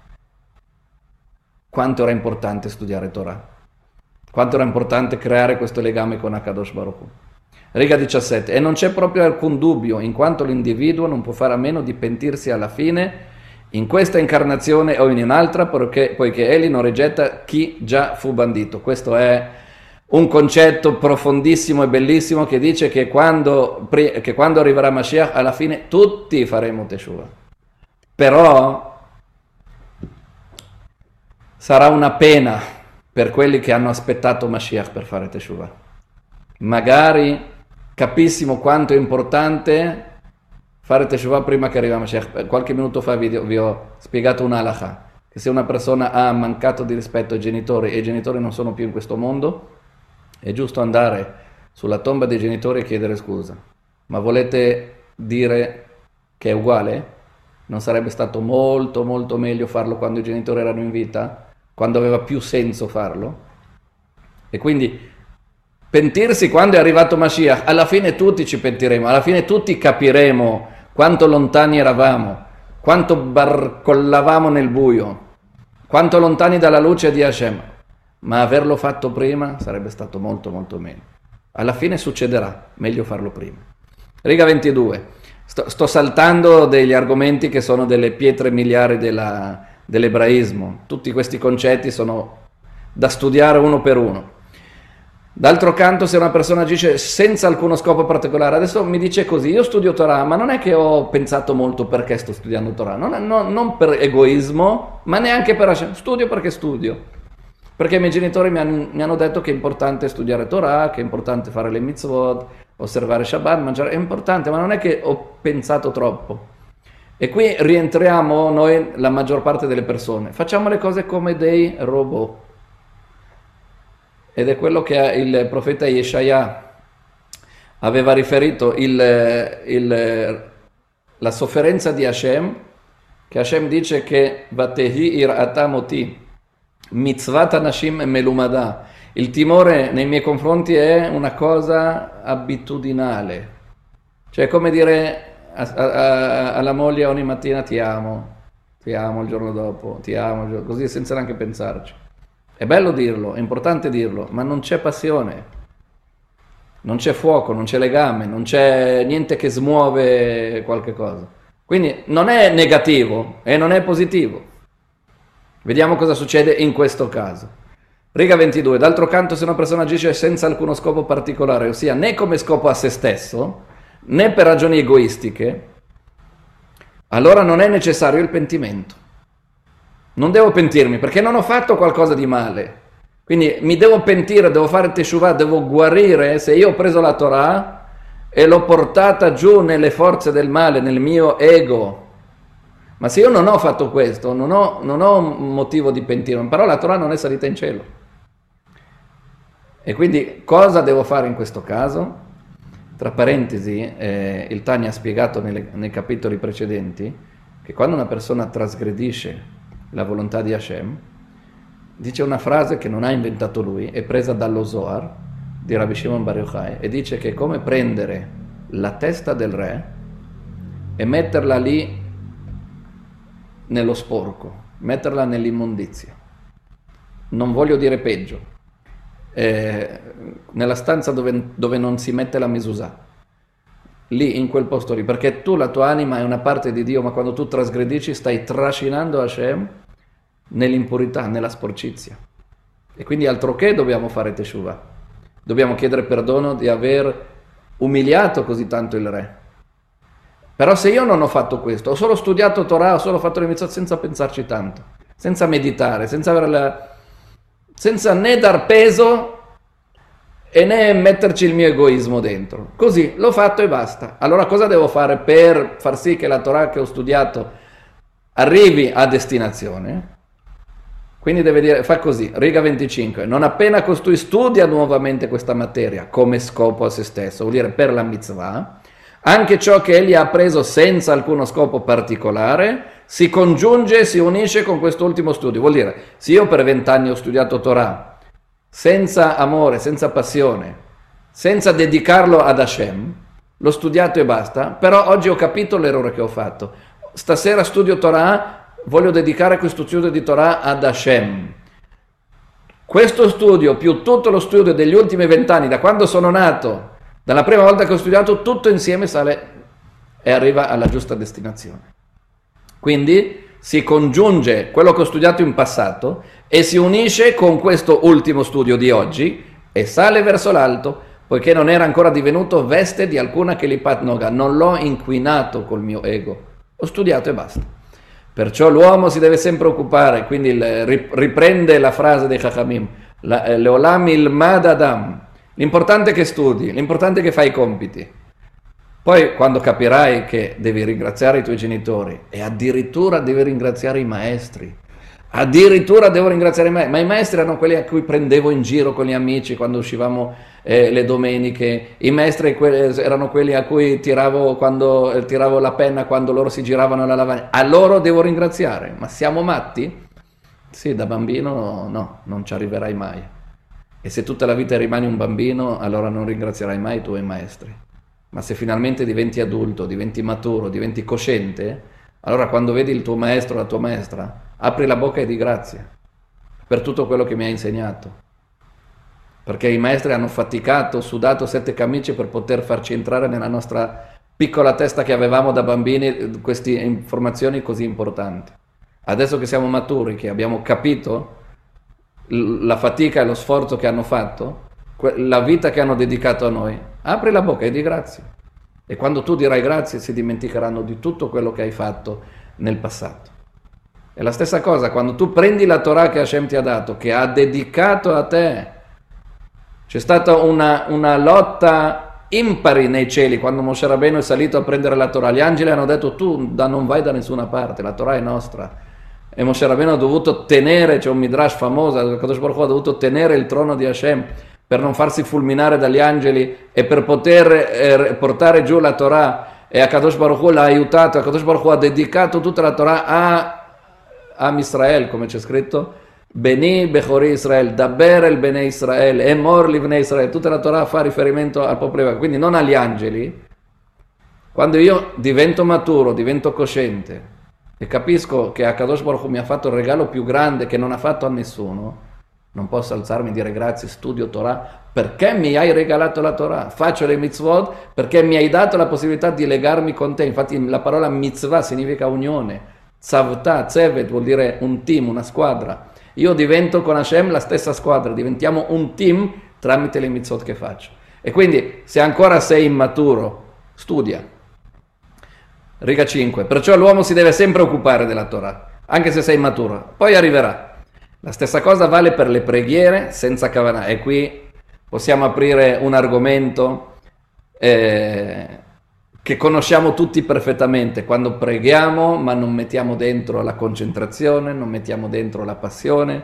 quanto era importante studiare Torah. Quanto era importante creare questo legame con Akadosh Baruch Hu. Riga diciassette, e non c'è proprio alcun dubbio, in quanto l'individuo non può fare a meno di pentirsi alla fine, in questa incarnazione o in un'altra, poiché, poiché egli non rigetta chi già fu bandito. Questo è un concetto profondissimo e bellissimo che dice che quando, che quando arriverà Mashiach, alla fine tutti faremo Teshuvah. Però sarà una pena per quelli che hanno aspettato Mashiach per fare Teshuvah. Magari capissimo quanto è importante fare Teshuvah prima che arriva Mashiach. Qualche minuto fa vi, vi ho spiegato una halakha, che se una persona ha mancato di rispetto ai genitori e i genitori non sono più in questo mondo, è giusto andare sulla tomba dei genitori e chiedere scusa. Ma volete dire che è uguale? Non sarebbe stato molto molto meglio farlo quando i genitori erano in vita? Quando aveva più senso farlo? E quindi pentirsi quando è arrivato Mashiach, alla fine tutti ci pentiremo, alla fine tutti capiremo quanto lontani eravamo, quanto barcollavamo nel buio, quanto lontani dalla luce di Hashem, ma averlo fatto prima sarebbe stato molto molto meglio. Alla fine succederà, meglio farlo prima. Riga ventidue, sto, sto saltando degli argomenti che sono delle pietre miliari della dell'ebraismo. Tutti questi concetti sono da studiare uno per uno. D'altro canto, se una persona agisce senza alcuno scopo particolare, adesso mi dice così, io studio Torah, ma non è che ho pensato molto perché sto studiando Torah, non, è, no, non per egoismo, ma neanche per Hashem, studio perché studio, perché i miei genitori mi hanno, mi hanno detto che è importante studiare Torah, che è importante fare le mitzvot, osservare Shabbat, mangiare, è importante, ma non è che ho pensato troppo. E qui rientriamo noi, la maggior parte delle persone, facciamo le cose come dei robot. Ed è quello che il profeta Yeshaya aveva riferito, il, il, la sofferenza di Hashem, che Hashem dice che Vatehi iratamoti, mitzvat anashim melumada. Il timore nei miei confronti è una cosa abitudinale. Cioè, come dire A, a, alla moglie ogni mattina ti amo, ti amo il giorno dopo, ti amo il giorno, così senza neanche pensarci. È bello dirlo, è importante dirlo, ma non c'è passione, non c'è fuoco, non c'è legame, non c'è niente che smuove qualche cosa. Quindi non è negativo e non è positivo. Vediamo cosa succede in questo caso. Riga ventidue, d'altro canto, se una persona agisce senza alcuno scopo particolare, ossia né come scopo a se stesso, né per ragioni egoistiche, allora non è necessario il pentimento. Non devo pentirmi perché non ho fatto qualcosa di male. Quindi mi devo pentire, devo fare teshuvah, devo guarire se io ho preso la Torah e l'ho portata giù nelle forze del male, nel mio ego. Ma se io non ho fatto questo, non ho, non ho un motivo di pentirmi, però la Torah non è salita in cielo. E quindi cosa devo fare in questo caso? Tra parentesi, eh, il Tanya ha spiegato nelle, nei capitoli precedenti che quando una persona trasgredisce la volontà di Hashem, dice una frase che non ha inventato lui, è presa dallo Zohar di Rabbi Shimon Bar Yochai, e dice che è come prendere la testa del re e metterla lì nello sporco, metterla nell'immondizia. Non voglio dire peggio. eh, nella stanza dove, dove non si mette la mezuzah, lì in quel posto lì, perché tu, la tua anima è una parte di Dio, ma quando tu trasgredisci stai trascinando Hashem nell'impurità, nella sporcizia. E quindi altro che dobbiamo fare teshuvah, dobbiamo chiedere perdono di aver umiliato così tanto il re. Però se io non ho fatto questo, ho solo studiato Torah, ho solo fatto le mitzvot senza pensarci tanto, senza meditare, senza avere la, senza né dar peso e né metterci il mio egoismo dentro. Così, l'ho fatto e basta. Allora cosa devo fare per far sì che la Torah che ho studiato arrivi a destinazione? Quindi deve dire, fa così, riga venticinque, non appena costui studia nuovamente questa materia come scopo a se stesso, vuol dire per la mitzvah, anche ciò che egli ha preso senza alcuno scopo particolare si congiunge e si unisce con quest'ultimo studio. Vuol dire, se io per vent'anni ho studiato Torah senza amore, senza passione, senza dedicarlo ad Hashem, l'ho studiato e basta, però oggi ho capito l'errore che ho fatto. Stasera studio Torah, voglio dedicare questo studio di Torah ad Hashem. Questo studio più tutto lo studio degli ultimi vent'anni, da quando sono nato, dalla prima volta che ho studiato, tutto insieme sale e arriva alla giusta destinazione. Quindi si congiunge quello che ho studiato in passato e si unisce con questo ultimo studio di oggi e sale verso l'alto, poiché non era ancora divenuto veste di alcuna Kelipat Noga, non l'ho inquinato col mio ego, ho studiato e basta. Perciò l'uomo si deve sempre occupare, quindi il, riprende la frase dei Chachamim, Leolam ilmad Adam, l'importante è che studi, l'importante è che fai i compiti. Poi quando capirai che devi ringraziare i tuoi genitori e addirittura devi ringraziare i maestri, addirittura devo ringraziare i maestri, ma i maestri erano quelli a cui prendevo in giro con gli amici quando uscivamo eh, le domeniche, i maestri que- erano quelli a cui tiravo, quando, eh, tiravo la penna quando loro si giravano alla lavagna, a loro devo ringraziare, ma siamo matti? Sì, da bambino no, non ci arriverai mai. E se tutta la vita rimani un bambino, allora non ringrazierai mai i tuoi maestri. Ma se finalmente diventi adulto, diventi maturo, diventi cosciente, allora quando vedi il tuo maestro o la tua maestra, apri la bocca e di grazie per tutto quello che mi ha insegnato. Perché i maestri hanno faticato, sudato sette camicie per poter farci entrare nella nostra piccola testa che avevamo da bambini queste informazioni così importanti. Adesso che siamo maturi, che abbiamo capito la fatica e lo sforzo che hanno fatto, la vita che hanno dedicato a noi, apri la bocca e di grazie. E quando tu dirai grazie si dimenticheranno di tutto quello che hai fatto nel passato. È la stessa cosa quando tu prendi la Torah che Hashem ti ha dato, che ha dedicato a te. C'è stata una, una lotta impari nei cieli quando Moshe Rabbeinu è salito a prendere la Torah. Gli angeli hanno detto tu da, non vai da nessuna parte, la Torah è nostra. E Moshe Rabbeinu ha dovuto tenere, c'è un midrash famoso, il Kadosh Baruch Hu ha dovuto tenere il trono di Hashem per non farsi fulminare dagli angeli e per poter eh, portare giù la Torah, e Akadosh Baruch Hu l'ha aiutato. Akadosh Baruch Hu ha dedicato tutta la Torah a, a Israel, come c'è scritto Beni Bechori Israel, Daber el Bene Israel, Emor Livnei Israel, tutta la Torah fa riferimento al popolo ebraico, quindi non agli angeli. Quando io divento maturo, divento cosciente e capisco che Akadosh Baruch Hu mi ha fatto il regalo più grande che non ha fatto a nessuno, non posso alzarmi e dire grazie, studio Torah, perché mi hai regalato la Torah, faccio le mitzvot, perché mi hai dato la possibilità di legarmi con te. Infatti la parola mitzvah significa unione, tzavta, tzevet vuol dire un team, una squadra. Io divento con Hashem la stessa squadra, diventiamo un team tramite le mitzvot che faccio. E quindi se ancora sei immaturo, studia. Riga cinque, perciò l'uomo si deve sempre occupare della Torah, anche se sei immaturo, poi arriverà. La stessa cosa vale per le preghiere senza kavanah, e qui possiamo aprire un argomento eh, che conosciamo tutti perfettamente, quando preghiamo ma non mettiamo dentro la concentrazione, non mettiamo dentro la passione,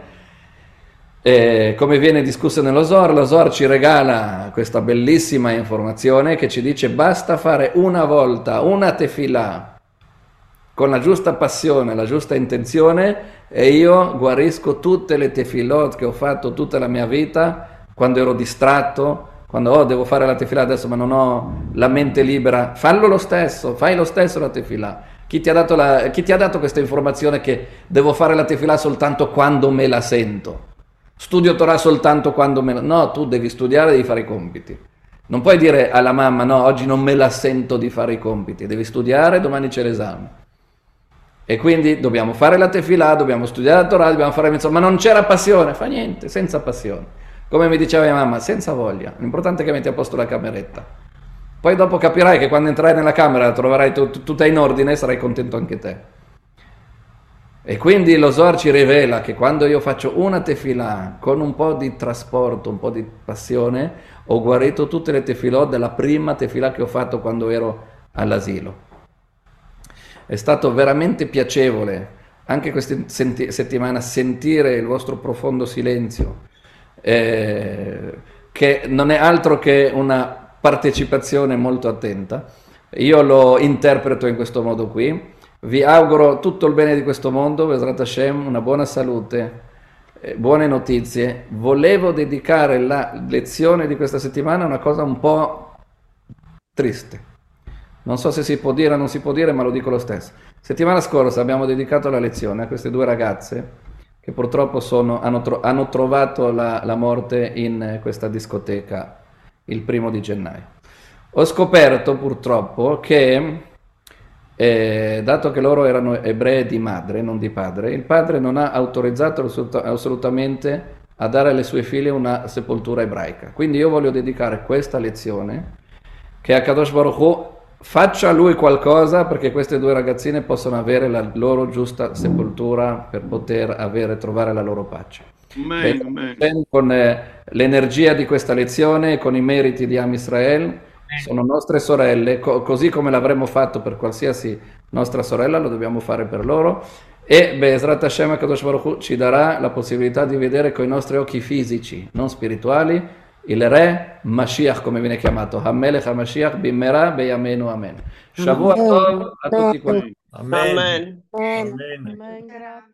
eh, come viene discusso nello Zohar. Lo Zohar ci regala questa bellissima informazione che ci dice basta fare una volta una tefillah con la giusta passione, la giusta intenzione, e io guarisco tutte le tefilot che ho fatto tutta la mia vita, quando ero distratto, quando oh, devo fare la tefillah adesso ma non ho la mente libera. Fallo lo stesso, fai lo stesso la tefillah. Chi ti ha dato, la, chi ti ha dato questa informazione che devo fare la tefillah soltanto quando me la sento? studio Torah soltanto quando me la... No, tu devi studiare, devi fare i compiti. Non puoi dire alla mamma, no, oggi non me la sento di fare i compiti, devi studiare, domani c'è l'esame. E quindi dobbiamo fare la tefilà, dobbiamo studiare la Torah, dobbiamo fare mezzo, ma non c'era passione, fa niente, senza passione. Come mi diceva mia mamma, senza voglia, l'importante è che metti a posto la cameretta. Poi dopo capirai che quando entrerai nella camera la troverai tut- tutta in ordine e sarai contento anche te. E quindi lo Zohar ci rivela che quando io faccio una tefilà con un po' di trasporto, un po' di passione, ho guarito tutte le tefilot della prima tefilà che ho fatto quando ero all'asilo. È stato veramente piacevole anche questa senti- settimana sentire il vostro profondo silenzio, eh, che non è altro che una partecipazione molto attenta. Io lo interpreto in questo modo qui. Vi auguro tutto il bene di questo mondo, Bezrat Hashem, una buona salute, eh, buone notizie. Volevo dedicare la lezione di questa settimana a una cosa un po' triste. Non so se si può dire o non si può dire, ma lo dico lo stesso. Settimana scorsa abbiamo dedicato la lezione a queste due ragazze che purtroppo sono, hanno, tro- hanno trovato la, la morte in questa discoteca il primo di gennaio. Ho scoperto purtroppo che, eh, dato che loro erano ebrei di madre, non di padre, il padre non ha autorizzato assolut- assolutamente a dare alle sue figlie una sepoltura ebraica. Quindi io voglio dedicare questa lezione che a Kadosh Baruch Hu faccia a lui qualcosa perché queste due ragazzine possano avere la loro giusta sepoltura per poter avere, trovare la loro pace. Amen, amen. Con eh, l'energia di questa lezione, con i meriti di Am Israel, sono nostre sorelle, co- così come l'avremmo fatto per qualsiasi nostra sorella, lo dobbiamo fare per loro. E Be'ezrat Hashem Kadosh Baruch Hu ci darà la possibilità di vedere con i nostri occhi fisici, non spirituali, il Re Mashiach, come viene chiamato, Hamelech HaMashiach Bimera Beyamenu Amen. Shavua Tov a tutti quanti. Amen. Amen. Amen. Amen. Amen. Grazie.